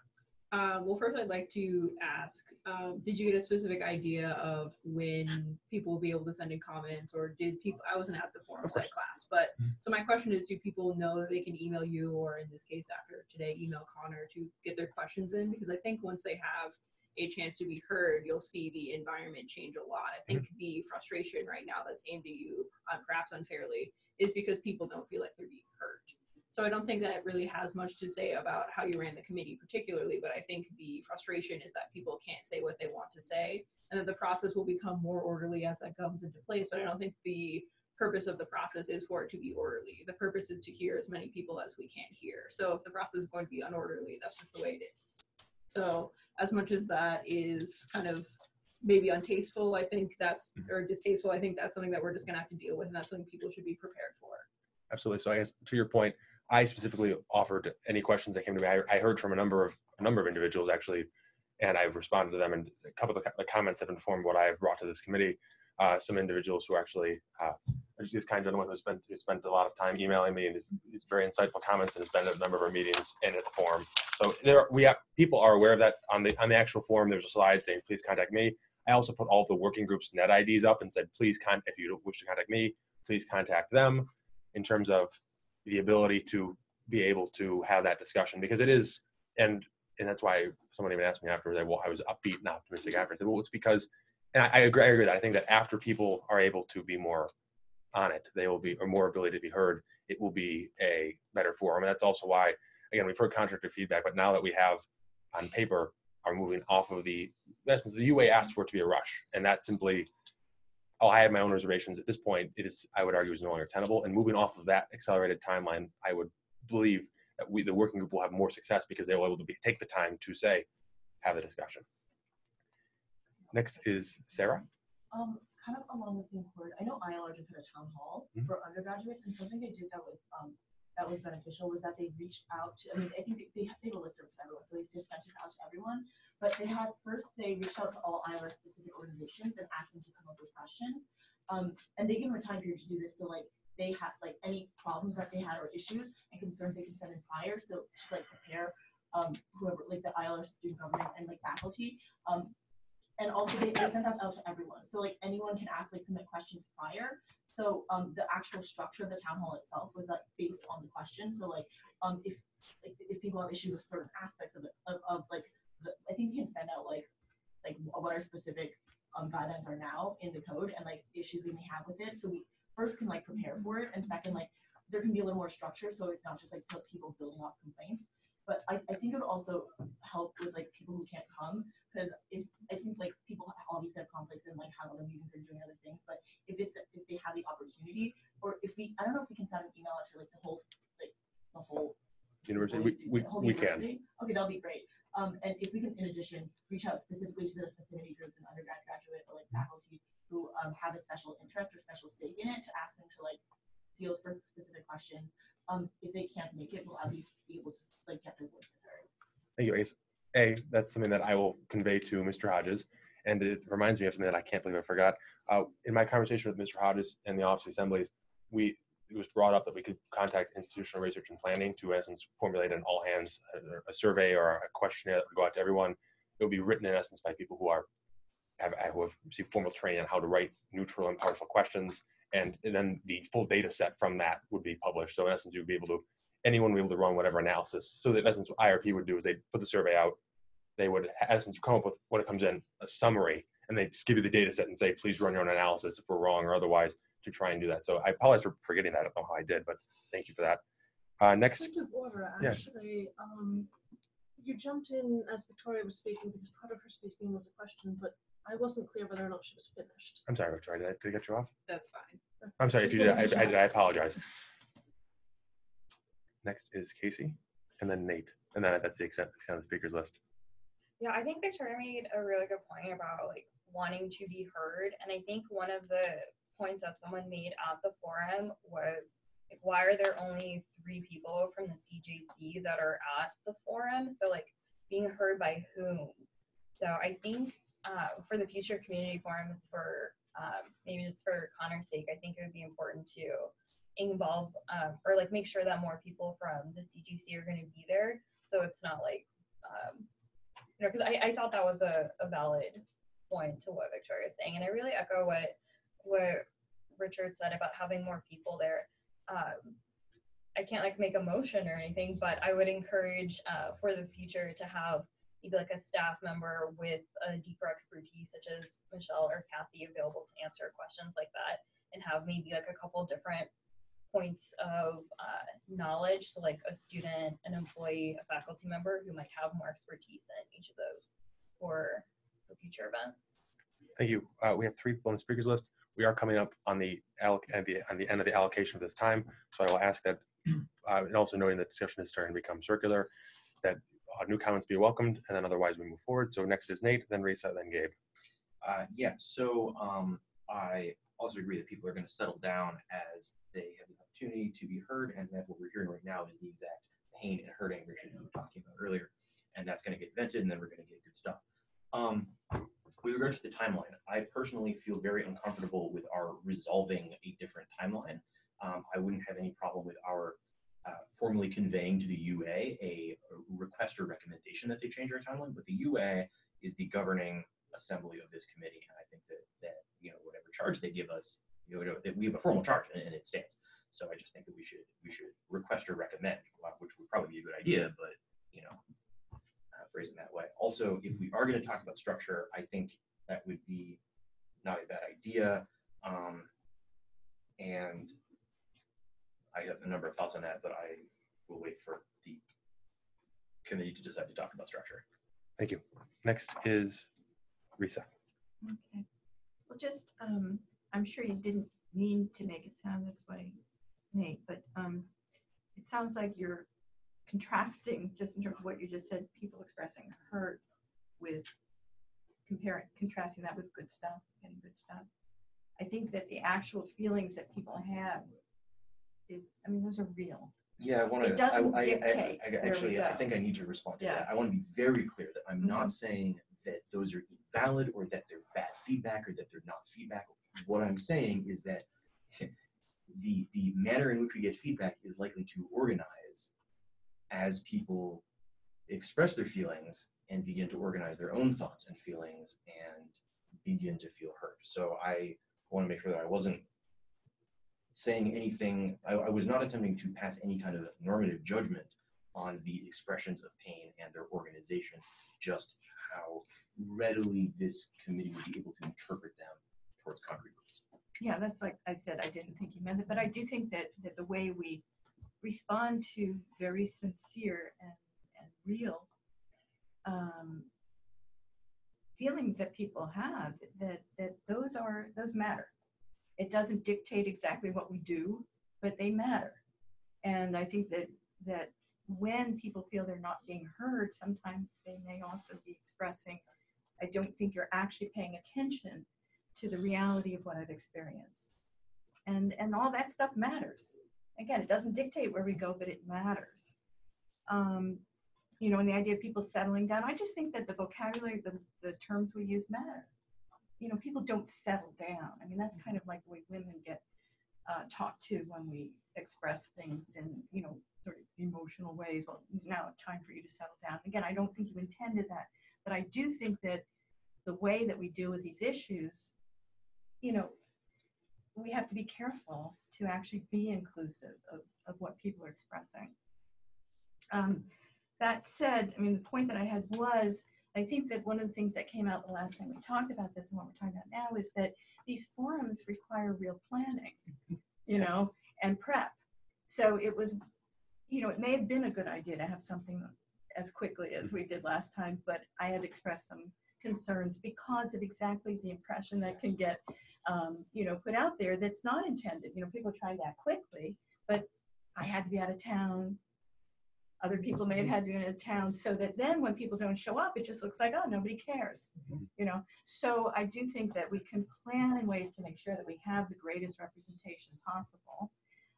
Well, first I'd like to ask, did you get a specific idea of when people will be able to send in comments, or did people, I wasn't at the forum Of for that course. class, but so my question is, do people know that they can email you, or in this case after today, email Connor to get their questions in? Because I think once they have a chance to be heard, you'll see the environment change a lot. I think the frustration right now that's aimed at you, perhaps unfairly, is because people don't feel like they're being heard. So I don't think that it really has much to say about how you ran the committee particularly, but I think the frustration is that people can't say what they want to say, and that the process will become more orderly as that comes into place. But I don't think the purpose of the process is for it to be orderly. The purpose is to hear as many people as we can hear. So if the process is going to be unorderly, that's just the way it is. So as much as that is kind of maybe untasteful, I think that's, or distasteful, I think that's something that we're just gonna have to deal with, and that's something people should be prepared for. Absolutely. So I guess to your point, I specifically offered any questions that came to me. I heard from a number of individuals actually, and I've responded to them. And a couple of the comments have informed what I have brought to this committee. Some individuals who actually, this kind gentleman who spent a lot of time emailing me, and his very insightful comments, and has been at a number of our meetings and at the forum. So people are aware of that. On the actual forum, there's a slide saying please contact me. I also put all of the working groups net IDs up and said please if you wish to contact me, please contact them, in terms of the ability to be able to have that discussion, because it is, and that's why someone even asked me afterwards, well, I was upbeat and optimistic after. I said, well, it's because, and I agree with that. I think that after people are able to be more on it, they will be, or more ability to be heard, it will be a better forum. And that's also why, again, we've heard contradictory feedback, but now that we have on paper are moving off of in essence, the UA asked for it to be a rush, and that simply, I had my own reservations at this point. It is, I would argue, is no longer tenable. And moving off of that accelerated timeline, I would believe that the working group will have more success because they will able to take the time to have the discussion. Next is Sarah. Kind of along the same chord. I know ILR just had a town hall for undergraduates, and something they did that was beneficial was that they reached out to. I mean, I think they have a list of everyone, so they just sent it out to everyone. But they reached out to all ILR specific organizations and asked them to come up with questions. And they gave them a time period to do this. So like they had like any problems that they had or issues and concerns they can send in prior. So to like prepare whoever, like the ILR student government and like faculty. And also they sent that out to everyone. So like anyone can submit questions prior. So the actual structure of the town hall itself was like based on the question. So like if people have issues with certain aspects of it, I think you can send out like what our specific guidelines are now in the code and like issues we may have with it. So we first can like prepare for it, and second, like there can be a little more structure, so it's not just like people building off complaints. But I think it would also help with like people who can't come, because I think like people obviously have conflicts and like have other meetings and doing other things. But if they have the opportunity, or I don't know if we can send an email out to like the whole University, we can. university. Okay, that'll be great. And if we can, in addition, reach out specifically to the affinity groups and undergrad, graduate, or like faculty who have a special interest or special stake in it, to ask them to like field for specific questions. If they can't make it, we'll at least be able to like get their voices heard. Thank you, Ace. That's something that I will convey to Mr. Hodges, and it reminds me of something that I can't believe I forgot. In my conversation with Mr. Hodges and the Office of Assemblies, it was brought up that we could contact institutional research and planning to, in essence, formulate an all hands, a survey or a questionnaire that would go out to everyone. It would be written in essence by people who have received formal training on how to write neutral and impartial questions, and then the full data set from that would be published. So in essence, you would be able to, anyone would be able to run whatever analysis. So that in essence, what IRP would do is they'd put the survey out, they would in essence come up with, when it comes in, a summary, and they just give you the data set and say, please run your own analysis if we're wrong or otherwise, to try and do that. So I apologize for forgetting that. I don't know how I did, but thank you for that. Next. Point of order, Yes. actually. You jumped in as Victoria was speaking because part of her speaking was a question, but I wasn't clear whether or not she was finished. I'm sorry, Victoria, did I get you off? That's fine. I'm sorry if you did. I apologize. Next is Casey, and then Nate, and then that's the extent of the speakers list. Yeah, I think Victoria made a really good point about like wanting to be heard, and I think one of the points that someone made at the forum was like, why are there only 3 people from the CJC that are at the forum? So like being heard by whom? So I think for the future community forums, for maybe just for Connor's sake, I think it would be important to involve or like make sure that more people from the CGC are going to be there. So it's not like you know, because I thought that was a valid point to what Victoria is saying, and I really echo what Richard said about having more people there. I can't like make a motion or anything, but I would encourage for the future to have maybe like a staff member with a deeper expertise, such as Michelle or Kathy, available to answer questions like that, and have maybe like a couple different points of knowledge. So like a student, an employee, a faculty member who might have more expertise in each of those for the future events. Thank you. We have 3 people on the speakers list. We are coming up on the end of the allocation of this time, so I will ask that, and also knowing that discussion is starting to become circular, that new comments be welcomed, and then otherwise we move forward. So next is Nate, then Risa, then Gabe. Yeah, so I also agree that people are going to settle down as they have the opportunity to be heard, and that what we're hearing right now is the exact pain and hurting Richard we were talking about earlier, and that's going to get vented, and then we're going to get good stuff. With regards to the timeline, I personally feel very uncomfortable with our resolving a different timeline. I wouldn't have any problem with our formally conveying to the UA a request or recommendation that they change our timeline, but the UA is the governing assembly of this committee, and I think that you know, whatever charge they give us, you know, that we have a formal charge and it stands. So I just think that we should request or recommend, which would probably be a good idea, but you know, phrase it that way. Also, if we are going to talk about structure, I think that would be not a bad idea, and I have a number of thoughts on that, but I will wait for the committee to decide to talk about structure. Thank you. Next is Risa. Okay. Well, just, I'm sure you didn't mean to make it sound this way, Nate, but it sounds like you're contrasting, just in terms of what you just said, people expressing hurt with contrasting that with good stuff, getting good stuff. I think that the actual feelings that people have is, I mean, those are real. Yeah, I want to. It doesn't dictate where we Actually, I go. think I need to respond to Yeah. that. I want to be very clear that I'm Mhm. not saying that those are invalid or that they're bad feedback or that they're not feedback. What I'm saying is that the manner in which we get feedback is likely to organize as people express their feelings and begin to organize their own thoughts and feelings and begin to feel hurt. So I want to make sure that I wasn't saying anything, I was not attempting to pass any kind of normative judgment on the expressions of pain and their organization, just how readily this committee would be able to interpret them towards concrete groups. Yeah, that's like I said, I didn't think you meant it, but I do think that the way we respond to very sincere and real feelings that people have, that those matter. It doesn't dictate exactly what we do, but they matter. And I think that when people feel they're not being heard, sometimes they may also be expressing, I don't think you're actually paying attention to the reality of what I've experienced. And all that stuff matters. Again, it doesn't dictate where we go, but it matters. You know, and the idea of people settling down, I just think that the vocabulary, the terms we use matter. You know, people don't settle down. I mean, that's kind of like the way women get talked to when we express things in, you know, sort of emotional ways. Well, it's now time for you to settle down. Again, I don't think you intended that, but I do think that the way that we deal with these issues, you know, we have to be careful to actually be inclusive of what people are expressing. That said, I mean, the point that I had was, I think that one of the things that came out the last time we talked about this and what we're talking about now is that these forums require real planning, you know, and prep. So it was, you know, it may have been a good idea to have something as quickly as we did last time, but I had expressed some concerns because of exactly the impression that can get, you know, put out there that's not intended. You know, people trying to act quickly, but I had to be out of town. Other people may have had to be out of town, so that then when people don't show up, it just looks like, oh, nobody cares, you know. So I do think that we can plan in ways to make sure that we have the greatest representation possible.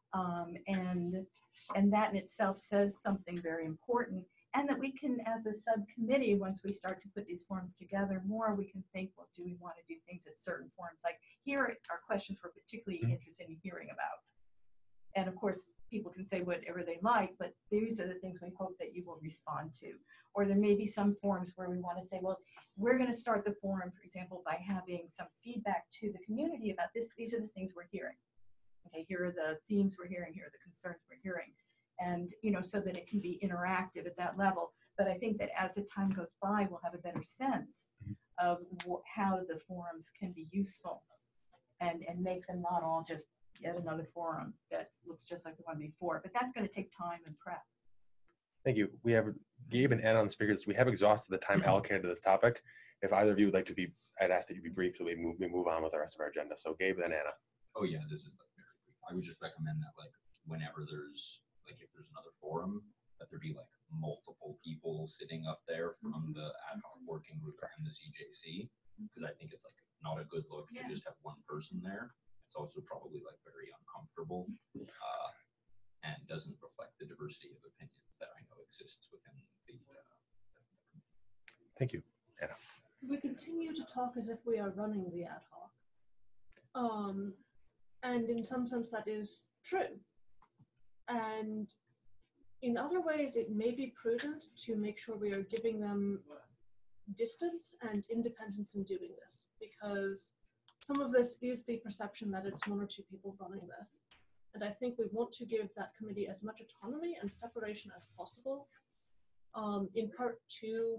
And that in itself says something very important. And that we can, as a subcommittee, once we start to put these forums together more, we can think, well, do we want to do things at certain forums? Like here are questions we're particularly interested in hearing about. And of course, people can say whatever they like, but these are the things we hope that you will respond to. Or there may be some forums where we want to say, well, we're going to start the forum, for example, by having some feedback to the community about this. These are the things we're hearing. Okay, here are the themes we're hearing, here are the concerns we're hearing. And, so that it can be interactive at that level. But I think that as the time goes by, we'll have a better sense of how the forums can be useful and make them not all just yet another forum that looks just like the one before. But that's going to take time and prep. Thank you. We have Gabe and Anna on speakers. We have exhausted the time allocated to this topic. If either of you would like to be, I'd ask that you be brief so we move on with the rest of our agenda. So Gabe and Anna. Oh yeah, this is like very brief. I would just recommend that like whenever there's like if there's another forum, that there be like multiple people sitting up there from the ad hoc working group and the CJC, because I think it's like not a good look to just have one person there. It's also probably like very uncomfortable and doesn't reflect the diversity of opinions that I know exists within the Thank you, Anna. We continue to talk as if we are running the ad hoc. And in some sense that is true. And in other ways, it may be prudent to make sure we are giving them distance and independence in doing this, because some of this is the perception that it's one or two people running this. And I think we want to give that committee as much autonomy and separation as possible, in part to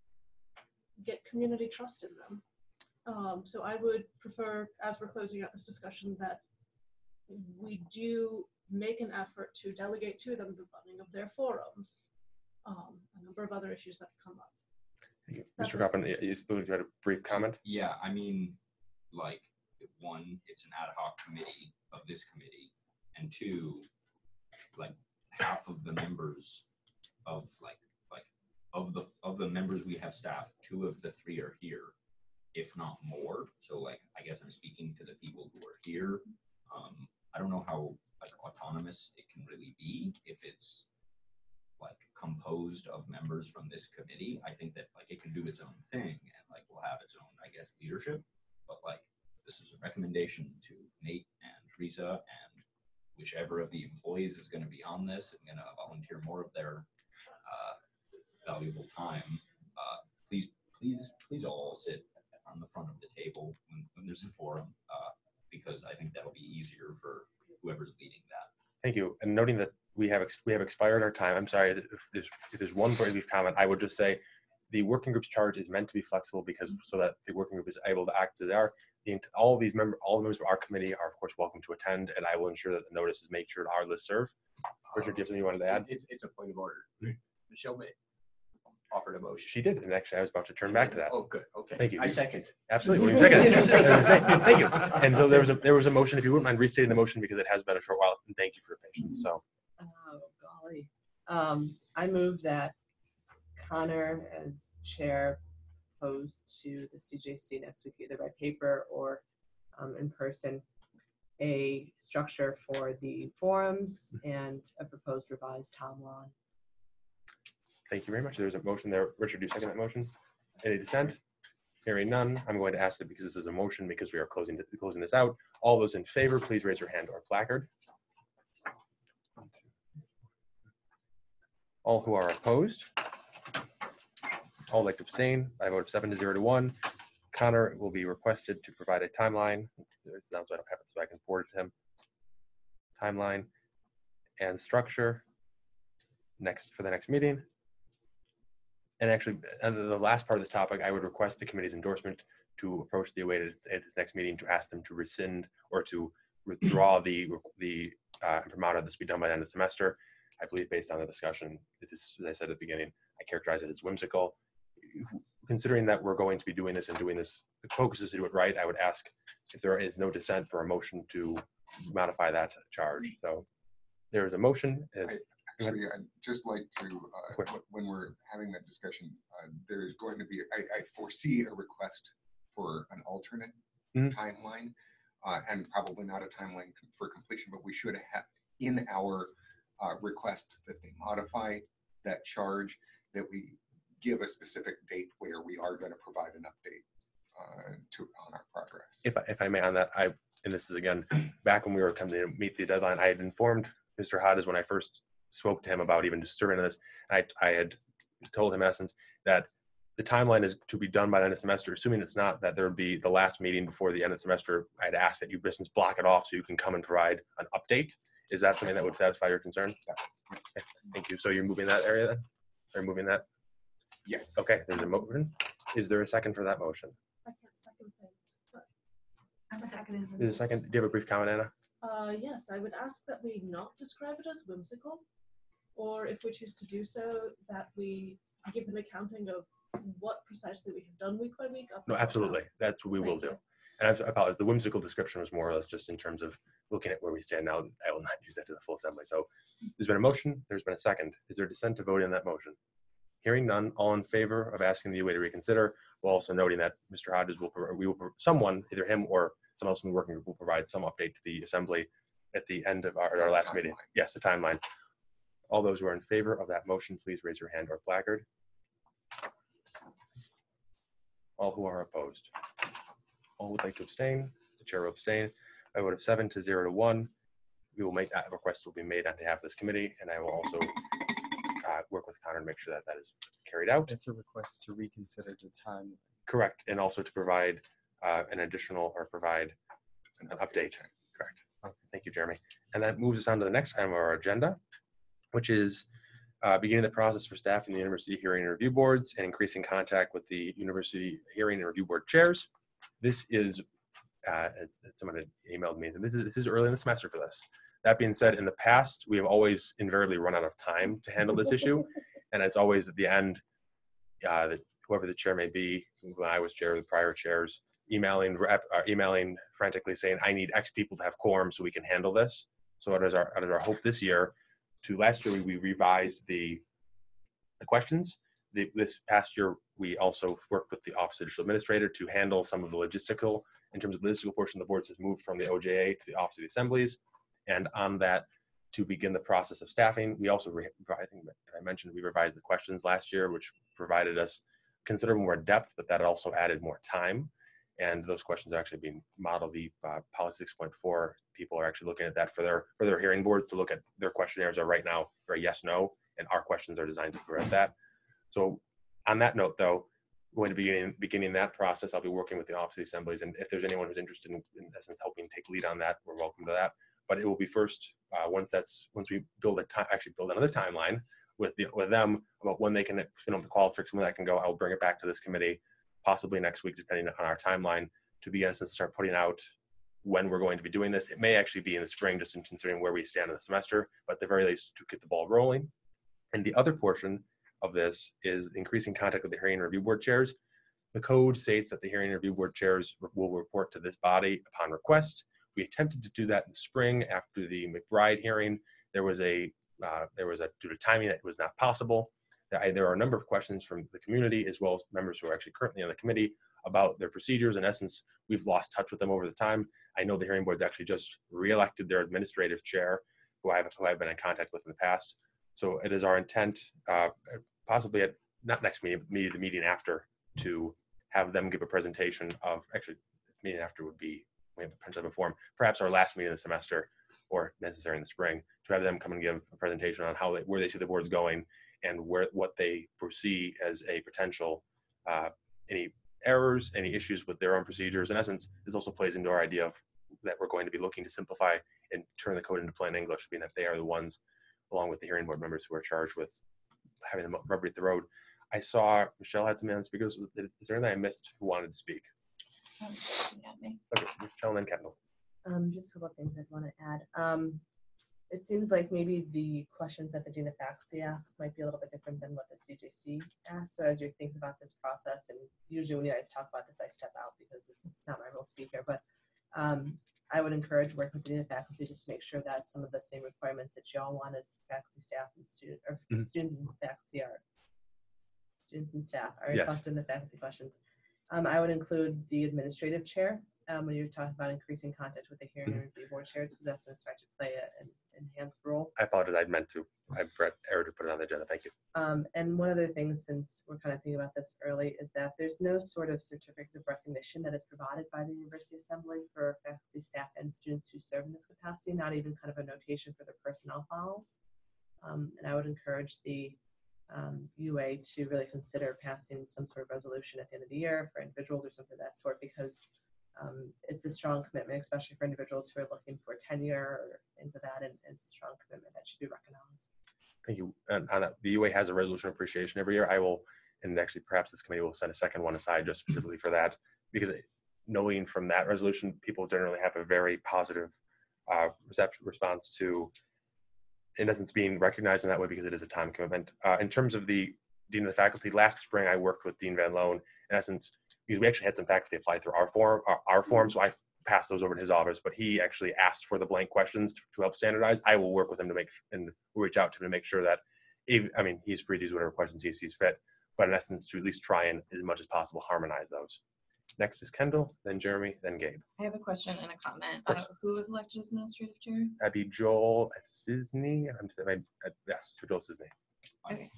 get community trust in them. So I would prefer, as we're closing out this discussion, that we do make an effort to delegate to them the running of their forums, a number of other issues that come up. Thank you. Mr. Coppin, you had a brief comment? Yeah, I mean, like, one, it's an ad hoc committee of this committee, and two, like half of the members of of the members we have staff, 2 of the 3 are here, if not more. So like, I guess I'm speaking to the people who are here. I don't know how like autonomous it can really be if it's like composed of members from this committee. I think that like it can do its own thing and like will have its own, I guess, leadership. But like this is a recommendation to Nate and Teresa and whichever of the employees is going to be on this and going to volunteer more of their valuable time. Please all sit on the front of the table when there's a forum, because I think that'll be easier for whoever's leading that. Thank you. And noting that we have expired our time. I'm sorry if there's one brief comment. I would just say the working group's charge is meant to be flexible because so that the working group is able to act as they are. All the members of our committee are of course welcome to attend, and I will ensure that the notice is made sure to our listserv. Richard, do you have something you wanted to add? It's a point of order. Michelle May offered a motion. She did, and actually I was about to turn back to that. Oh, good. Okay. Thank you. I second. Absolutely. Thank you. And so there was a motion. If you wouldn't mind restating the motion because it has been a short while. And thank you for your patience. So. Oh golly. I move that Connor as chair propose to the CJC next week, either by paper or in person, a structure for the forums and a proposed revised timeline. Thank you very much. There's a motion there. Richard, do you second that motion? Any dissent? Hearing none, I'm going to ask that because this is a motion, because we are closing this out. All those in favor, please raise your hand or placard. All who are opposed, all like to abstain. By a vote of 7-0 to 1. Connor will be requested to provide a timeline. So I don't have it, so I can forward it to him. Timeline and structure for the next meeting. And actually, the last part of this topic, I would request the committee's endorsement to approach the OA at its next meeting to ask them to rescind or to withdraw the imprimatur that's be done by the end of the semester. I believe based on the discussion, it is, as I said at the beginning, I characterize it as whimsical. Considering that we're going to be doing this, the focus is to do it right, I would ask if there is no dissent for a motion to modify that charge. So there is a motion. Actually, I'd just like to, when we're having that discussion, there's going to be, I foresee a request for an alternate timeline, and probably not a timeline for completion, but we should have in our request that they modify that charge, that we give a specific date where we are going to provide an update on our progress. If I may on that, and this is again, back when we were attempting to meet the deadline, I had informed Mr. Hodges, when I first spoke to him about even disturbing this, I had told him in essence that the timeline is to be done by the end of the semester, assuming it's not that there would be the last meeting before the end of the semester. I'd ask that you business block it off so you can come and provide an update. Is that something that would satisfy your concern? Okay, thank you. So you're moving that area then? Or moving that? Yes. Okay, there's a motion. Is there a second for that motion? I can't second things, but I'm a second. There's a second. Do you have a brief comment, Anna? yes, I would ask that we not describe it as whimsical, or if we choose to do so, that we give an accounting of what precisely we have done week by week. Up No, until absolutely. now. That's what we will Thank do. you. And I apologize. The whimsical description was more or less just in terms of looking at where we stand now. I will not use that to the full assembly. So there's been a motion. There's been a second. Is there dissent to vote in that motion? Hearing none, all in favor of asking the UA to reconsider, while also noting that Mr. Hodges will, someone, either him or someone else in the working group will provide some update to the assembly at the end of our last meeting. Yes, the timeline. All those who are in favor of that motion, please raise your hand or placard. All who are opposed. All would like to abstain. The chair will abstain. I vote of 7 to 0 to 1. We will make that request will be made on behalf of this committee, and I will also work with Connor to make sure that that is carried out. It's a request to reconsider the time. Correct, and also to provide an additional or provide an update. Correct. Okay. Thank you, Jeremy. And that moves us on to the next item of our agenda, which is beginning the process for staff in the university hearing and review boards and increasing contact with the university hearing and review board chairs. This is, someone had emailed me, and this is early in the semester for this. That being said, in the past, we have always invariably run out of time to handle this issue. And it's always at the end, whoever the chair may be, when I was chair, the prior chairs, emailing frantically saying, I need X people to have quorum so we can handle this. So it is our hope this year. Last year, we revised the questions. This past year, we also worked with the Office of Digital Administrator to handle some of the logistical, in terms of the logistical portion, the boards has moved from the OJA to the Office of the Assemblies. And on that, to begin the process of staffing, we also, I think I mentioned, we revised the questions last year, which provided us considerable more depth, but that also added more time. And those questions are actually being modeled. The policy 6.4 people are actually looking at that for their hearing boards to look at their questionnaires are right now very yes, no, and our questions are designed to correct that. So on that note, though, going to be beginning that process. I'll be working with the Office of the Assemblies, and if there's anyone who's interested in essence helping take lead on that, we're welcome to that. But it will be first once we build another timeline with them about when they can spin up the Qualtrics, when that can go. I'll bring it back to this committee, possibly next week, depending on our timeline, to be in essence start putting out when we're going to be doing this. It may actually be in the spring, just in considering where we stand in the semester, but at the very least to get the ball rolling. And the other portion of this is increasing contact with the hearing and review board chairs. The code states that the hearing and review board chairs will report to this body upon request. We attempted to do that in the spring after the McBride hearing. There was due to timing that was not possible. There are a number of questions from the community as well as members who are actually currently on the committee about their procedures. In essence, we've lost touch with them over the time. I know the hearing board's actually just re-elected their administrative chair, who I've been in contact with in the past. So it is our intent, possibly at not next meeting, but the meeting after, to have them give a presentation of, actually, the meeting after would be, we have to punch up a form, perhaps our last meeting of the semester, or necessary in the spring, to have them come and give a presentation on where they see the board's going and what they foresee as a potential, any errors, any issues with their own procedures. In essence, this also plays into our idea of that we're going to be looking to simplify and turn the code into plain English, being that they are the ones, along with the hearing board members, who are charged with having them rubber hit the road. I saw Michelle had some on speakers. Is there anything I missed who wanted to speak? Okay, Michelle and then Kendall. Just a couple of things I'd want to add. It seems like maybe the questions that the Dean of Faculty asks might be a little bit different than what the CJC asks. So as you're thinking about this process, and usually when you guys talk about this, I step out because it's not my role to speak here, but I would encourage working with the Dean of Faculty just to make sure that some of the same requirements that y'all want as faculty, staff, and students and faculty are reflected in the faculty questions. I would include the administrative chair when you're talking about increasing contact with the hearing and review board chairs, because that's going to start to play an enhanced role. I apologize. I meant to. I forgot error to put it on the agenda. Thank you. And one other thing, since we're kind of thinking about this early, is that there's no sort of certificate of recognition that is provided by the University Assembly for faculty, staff, and students who serve in this capacity, not even kind of a notation for their personnel files. And I would encourage the UA to really consider passing some sort of resolution at the end of the year for individuals or something of that sort, because it's a strong commitment, especially for individuals who are looking for tenure or things of that, and it's a strong commitment that should be recognized. Thank you. And on that, the UA has a resolution of appreciation every year. I will, and actually perhaps this committee will send a second one aside just specifically for that, because knowing from that resolution, people generally have a very positive response to, in essence, being recognized in that way, because it is a time commitment. In terms of the Dean of the Faculty, last spring I worked with Dean Van Loan, in essence, because we actually had some faculty apply through our form, so I passed those over to his office, but he actually asked for the blank questions to help standardize. I will work with him to make, and reach out to him to make sure that, I mean, he's free to use whatever questions he sees fit, but in essence, to at least try and, as much as possible, harmonize those. Next is Kendall, then Jeremy, then Gabe. I have a question and a comment. Who was elected as administrative chair? That'd be Joel Cisney. I'm saying, yes, Joel Cisney. Okay.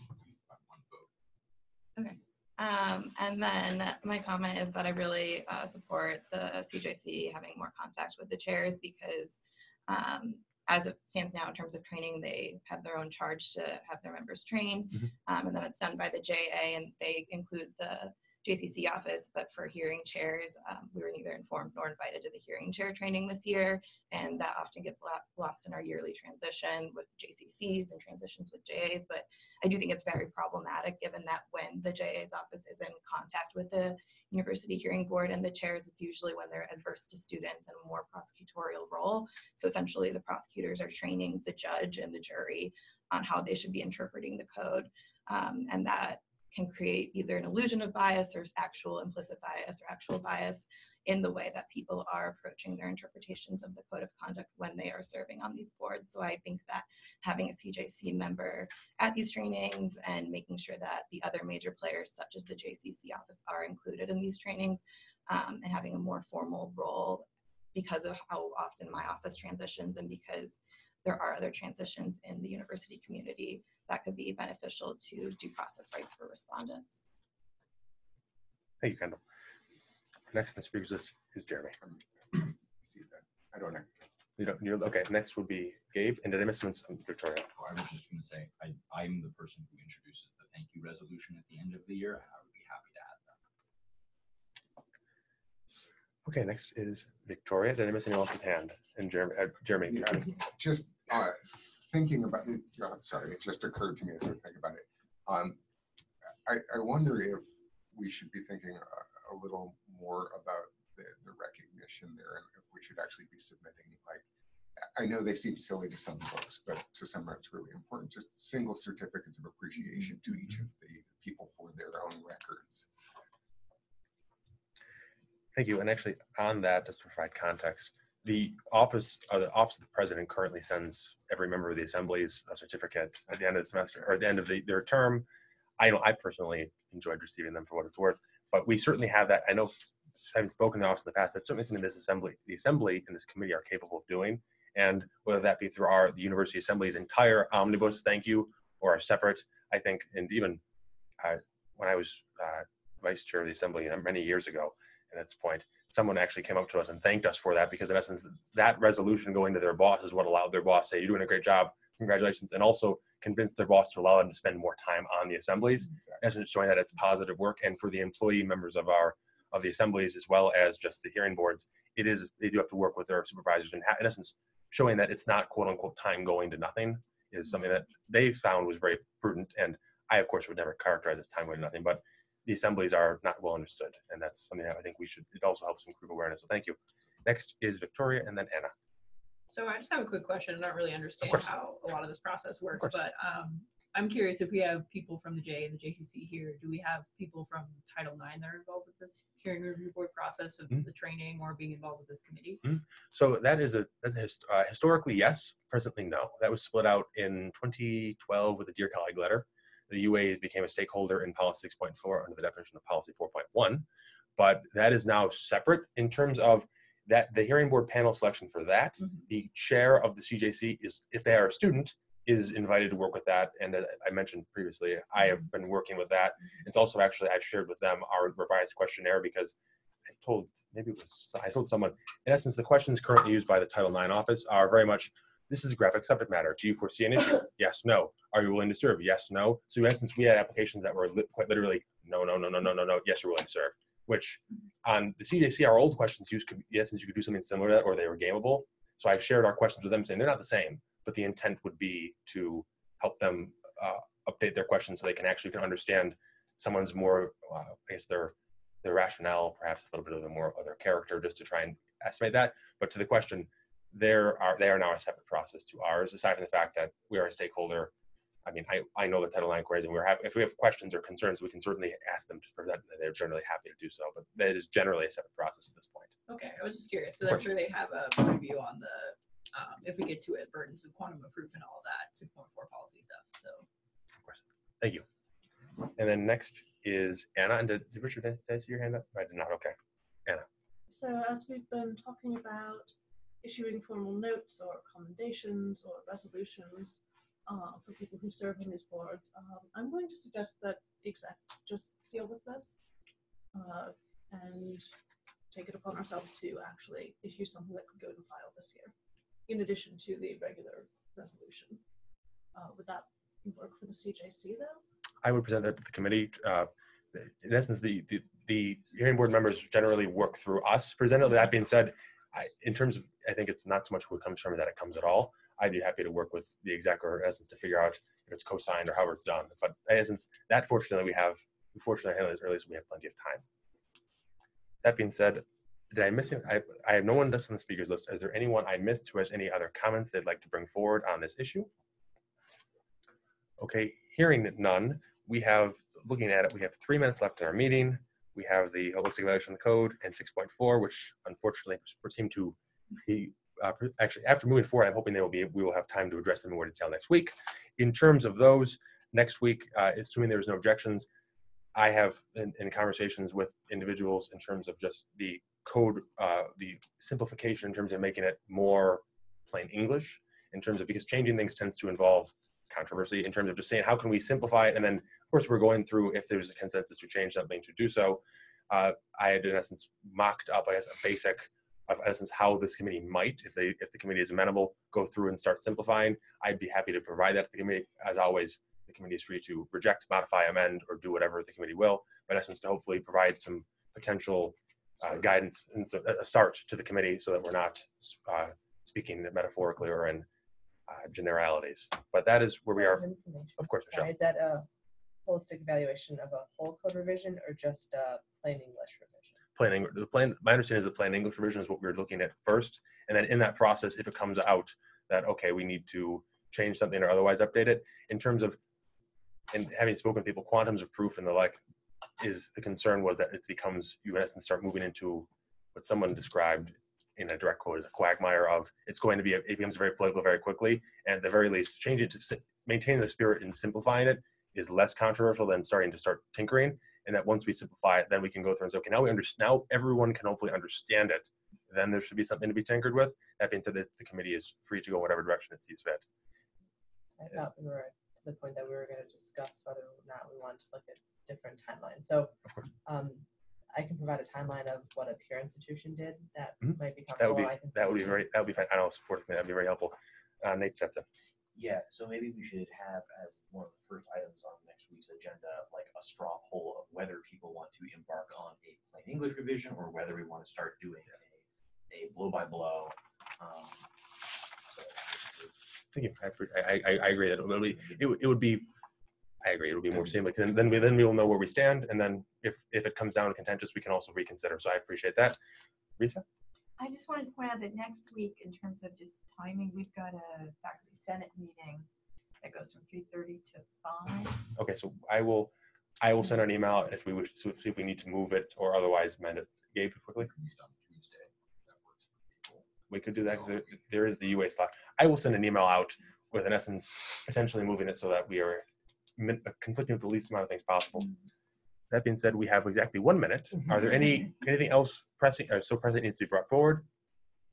Okay. And then my comment is that I really support the CJC having more contact with the chairs, because as it stands now in terms of training, they have their own charge to have their members trained. And then it's done by the JA, and they include the JCC office, but for hearing chairs, we were neither informed nor invited to the hearing chair training this year, and that often gets lost in our yearly transition with JCCs and transitions with JAs. But I do think it's very problematic, given that when the JA's office is in contact with the University Hearing Board and the chairs, it's usually when they're adverse to students in a more prosecutorial role. So essentially the prosecutors are training the judge and the jury on how they should be interpreting the code, and that can create either an illusion of bias or actual implicit bias or actual bias in the way that people are approaching their interpretations of the code of conduct when they are serving on these boards. So I think that having a CJC member at these trainings and making sure that the other major players, such as the JCC office, are included in these trainings, and having a more formal role, because of how often my office transitions and because there are other transitions in the university community, that could be beneficial to due process rights for respondents. Thank you, Kendall. Next on the speakers list is Jeremy. See that? I don't know. You don't. You're, okay. Next would be Gabe, and did I miss some Victoria? Oh, I was just going to say, I'm the person who introduces the thank you resolution at the end of the year, and I would be happy to add that. Okay, next is Victoria. Did I miss anyone else's hand? And Jeremy. Yeah, just thinking about it, I'm sorry, it just occurred to me as I think about it. I wonder if we should be thinking a little more about the recognition there, and if we should actually be submitting, like, I know they seem silly to some folks, but to some it's really important, just single certificates of appreciation to each of the people for their own records. Thank you. And actually, on that, just to provide context, the office of the president currently sends every member of the assemblies a certificate at the end of the semester or at the end of their term. I personally enjoyed receiving them for what it's worth, but we certainly have that. I know, having spoken to the office in the past, that's certainly something the assembly and this committee are capable of doing. And whether that be through the University Assembly's entire omnibus thank you, or a separate, I think, and even when I was vice chair of the assembly many years ago, at this point, someone actually came up to us and thanked us for that, because in essence, that resolution going to their boss is what allowed their boss to say, you're doing a great job, congratulations, and also convinced their boss to allow them to spend more time on the assemblies, exactly. As showing that it's positive work. And for the employee members of the assemblies, as well as just the hearing boards, they do have to work with their supervisors, and in essence, showing that it's not quote unquote time going to nothing is something that they found was very prudent. And I, of course, would never characterize as time going to nothing, but the assemblies are not well understood, and that's something that I think it also helps improve awareness. So thank you. Next is Victoria, and then Anna. So I just have a quick question. I don't really understand how a lot of this process works, but I'm curious if we have people from the JA and the JCC here. Do we have people from Title IX that are involved with this hearing review board process of the training or being involved with this committee? So that's historically yes, presently no. That was split out in 2012 with the Dear Colleague letter. The UAs became a stakeholder in Policy 6.4 under the definition of Policy 4.1, but that is now separate in terms of that the hearing board panel selection for that, the chair of the CJC is, if they are a student, is invited to work with that. And I mentioned previously, I have been working with that. It's also actually, I've shared with them our revised questionnaire because I told someone, in essence, the questions currently used by the Title IX office are very much, this is graphic subject matter. Do you foresee an issue? Yes, no. Are you willing to serve? Yes, no. So in essence, we had applications that were quite literally, no, no, no, no, no, no, no. Yes, you're willing to serve. Which on the CJC, our old questions used could, in essence, you could do something similar to that, or they were gameable. So I shared our questions with them saying they're not the same, but the intent would be to help them update their questions so they can actually understand someone's more, I guess their rationale, perhaps a little bit of their character, just to try and estimate that. But to the question, they are now a separate process to ours, aside from the fact that we are a stakeholder. I mean, I know the Title IX queries, and if we have questions or concerns, we can certainly ask them to present. They're generally happy to do so, but that is generally a separate process at this point. Okay, I was just curious because I'm sure they have a point of view on the, if we get to it, burdens of quantum of proof and all that 6.4 policy stuff. So, of course, thank you. And then next is Anna. And did Richard, did I see your hand up? I did not. Okay, Anna. So as we've been talking about issuing formal notes or commendations or resolutions for people who serve on these boards, I'm going to suggest that the exec just deal with this and take it upon ourselves to actually issue something that could go to file this year, in addition to the regular resolution. Would that work for the CJC though? I would present that to the committee. In essence, the hearing board members generally work through us. Presented. That being said, in terms of, I think it's not so much who it comes from that it comes at all. I'd be happy to work with the exec or essence to figure out if it's co-signed or however it's done. But in essence, that fortunately we fortunately handle this early, so we have plenty of time. That being said, did I miss it? I have no one left on the speakers list. Is there anyone I missed who has any other comments they'd like to bring forward on this issue? Okay, hearing none, we have, looking at it, we have 3 minutes left in our meeting. We have the holistic evaluation of the code and 6.4, which unfortunately seem to be, actually after moving forward, I'm hoping we will have time to address them in more detail next week. In terms of those, next week, assuming there's no objections, I have in conversations with individuals in terms of just the code, the simplification in terms of making it more plain English, in terms of, because changing things tends to involve controversy, in terms of just saying, how can we simplify it? And then, of course, we're going through, if there's a consensus to change something, to do so. I had, in essence, mocked up, I guess, a basic of, in essence, how this committee might, if the committee is amenable, go through and start simplifying. I'd be happy to provide that to the committee. As always, the committee is free to reject, modify, amend, or do whatever the committee will, but in essence, to hopefully provide some potential guidance and a start to the committee so that we're not speaking metaphorically or in generalities. But that is where we are. Of course, Sorry, is that a holistic evaluation of a whole code revision or just a plain English revision? My understanding is the plain English revision is what we're looking at first. And then in that process, if it comes out that, okay, we need to change something or otherwise update it, in terms of, and having spoken with people, quantums of proof and the like, is the concern was that it becomes, you in essence start moving into what someone described in a direct quote as a quagmire of, it's going to be, it becomes very political very quickly. And at the very least, change it to maintaining the spirit and simplifying it is less controversial than starting to start tinkering. And that once we simplify it, then we can go through and say, okay, now we understand, now everyone can hopefully understand it. Then there should be something to be tinkered with. That being said, the committee is free to go whatever direction it sees fit. I thought we were to the point that we were going to discuss whether or not we want to look at different timelines. So I can provide a timeline of what a peer institution did that might be comfortable. That would be fine. I don't support it. That'd be very helpful. Nate Setsa. Yeah, so maybe we should have as one of the first items on next week's agenda, like a straw poll of whether people want to embark on a plain English revision or whether we want to start doing a blow by blow. Thank you. I agree that it would be. I agree. It would be more seamless. And then we will know where we stand. And then if it comes down to contentious, we can also reconsider. So I appreciate that. Risa? I just wanted to point out that next week, in terms of just timing, we've got a faculty senate meeting that goes from 3:30 to 5. Okay, so I will send an email if we wish to see if we need to move it or otherwise amend it. Gabe, quickly. We could do that because there is the UA slot. I will send an email out with, in essence, potentially moving it so that we are conflicting with the least amount of things possible. That being said, we have exactly 1 minute. Are there anything else pressing or so pressing needs to be brought forward?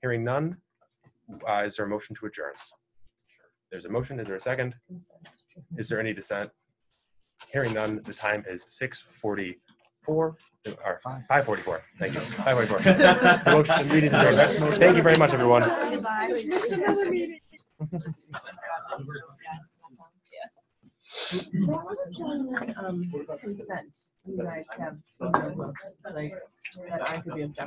Hearing none, is there a motion to adjourn? There's a motion. Is there a second? Is there any dissent? Hearing none, the time is 6:44 or 5:44. Thank you. 5:44. The motion, meeting is adjourned. Thank you very much, everyone. Consent, you guys have some of those, like, that I could be objecting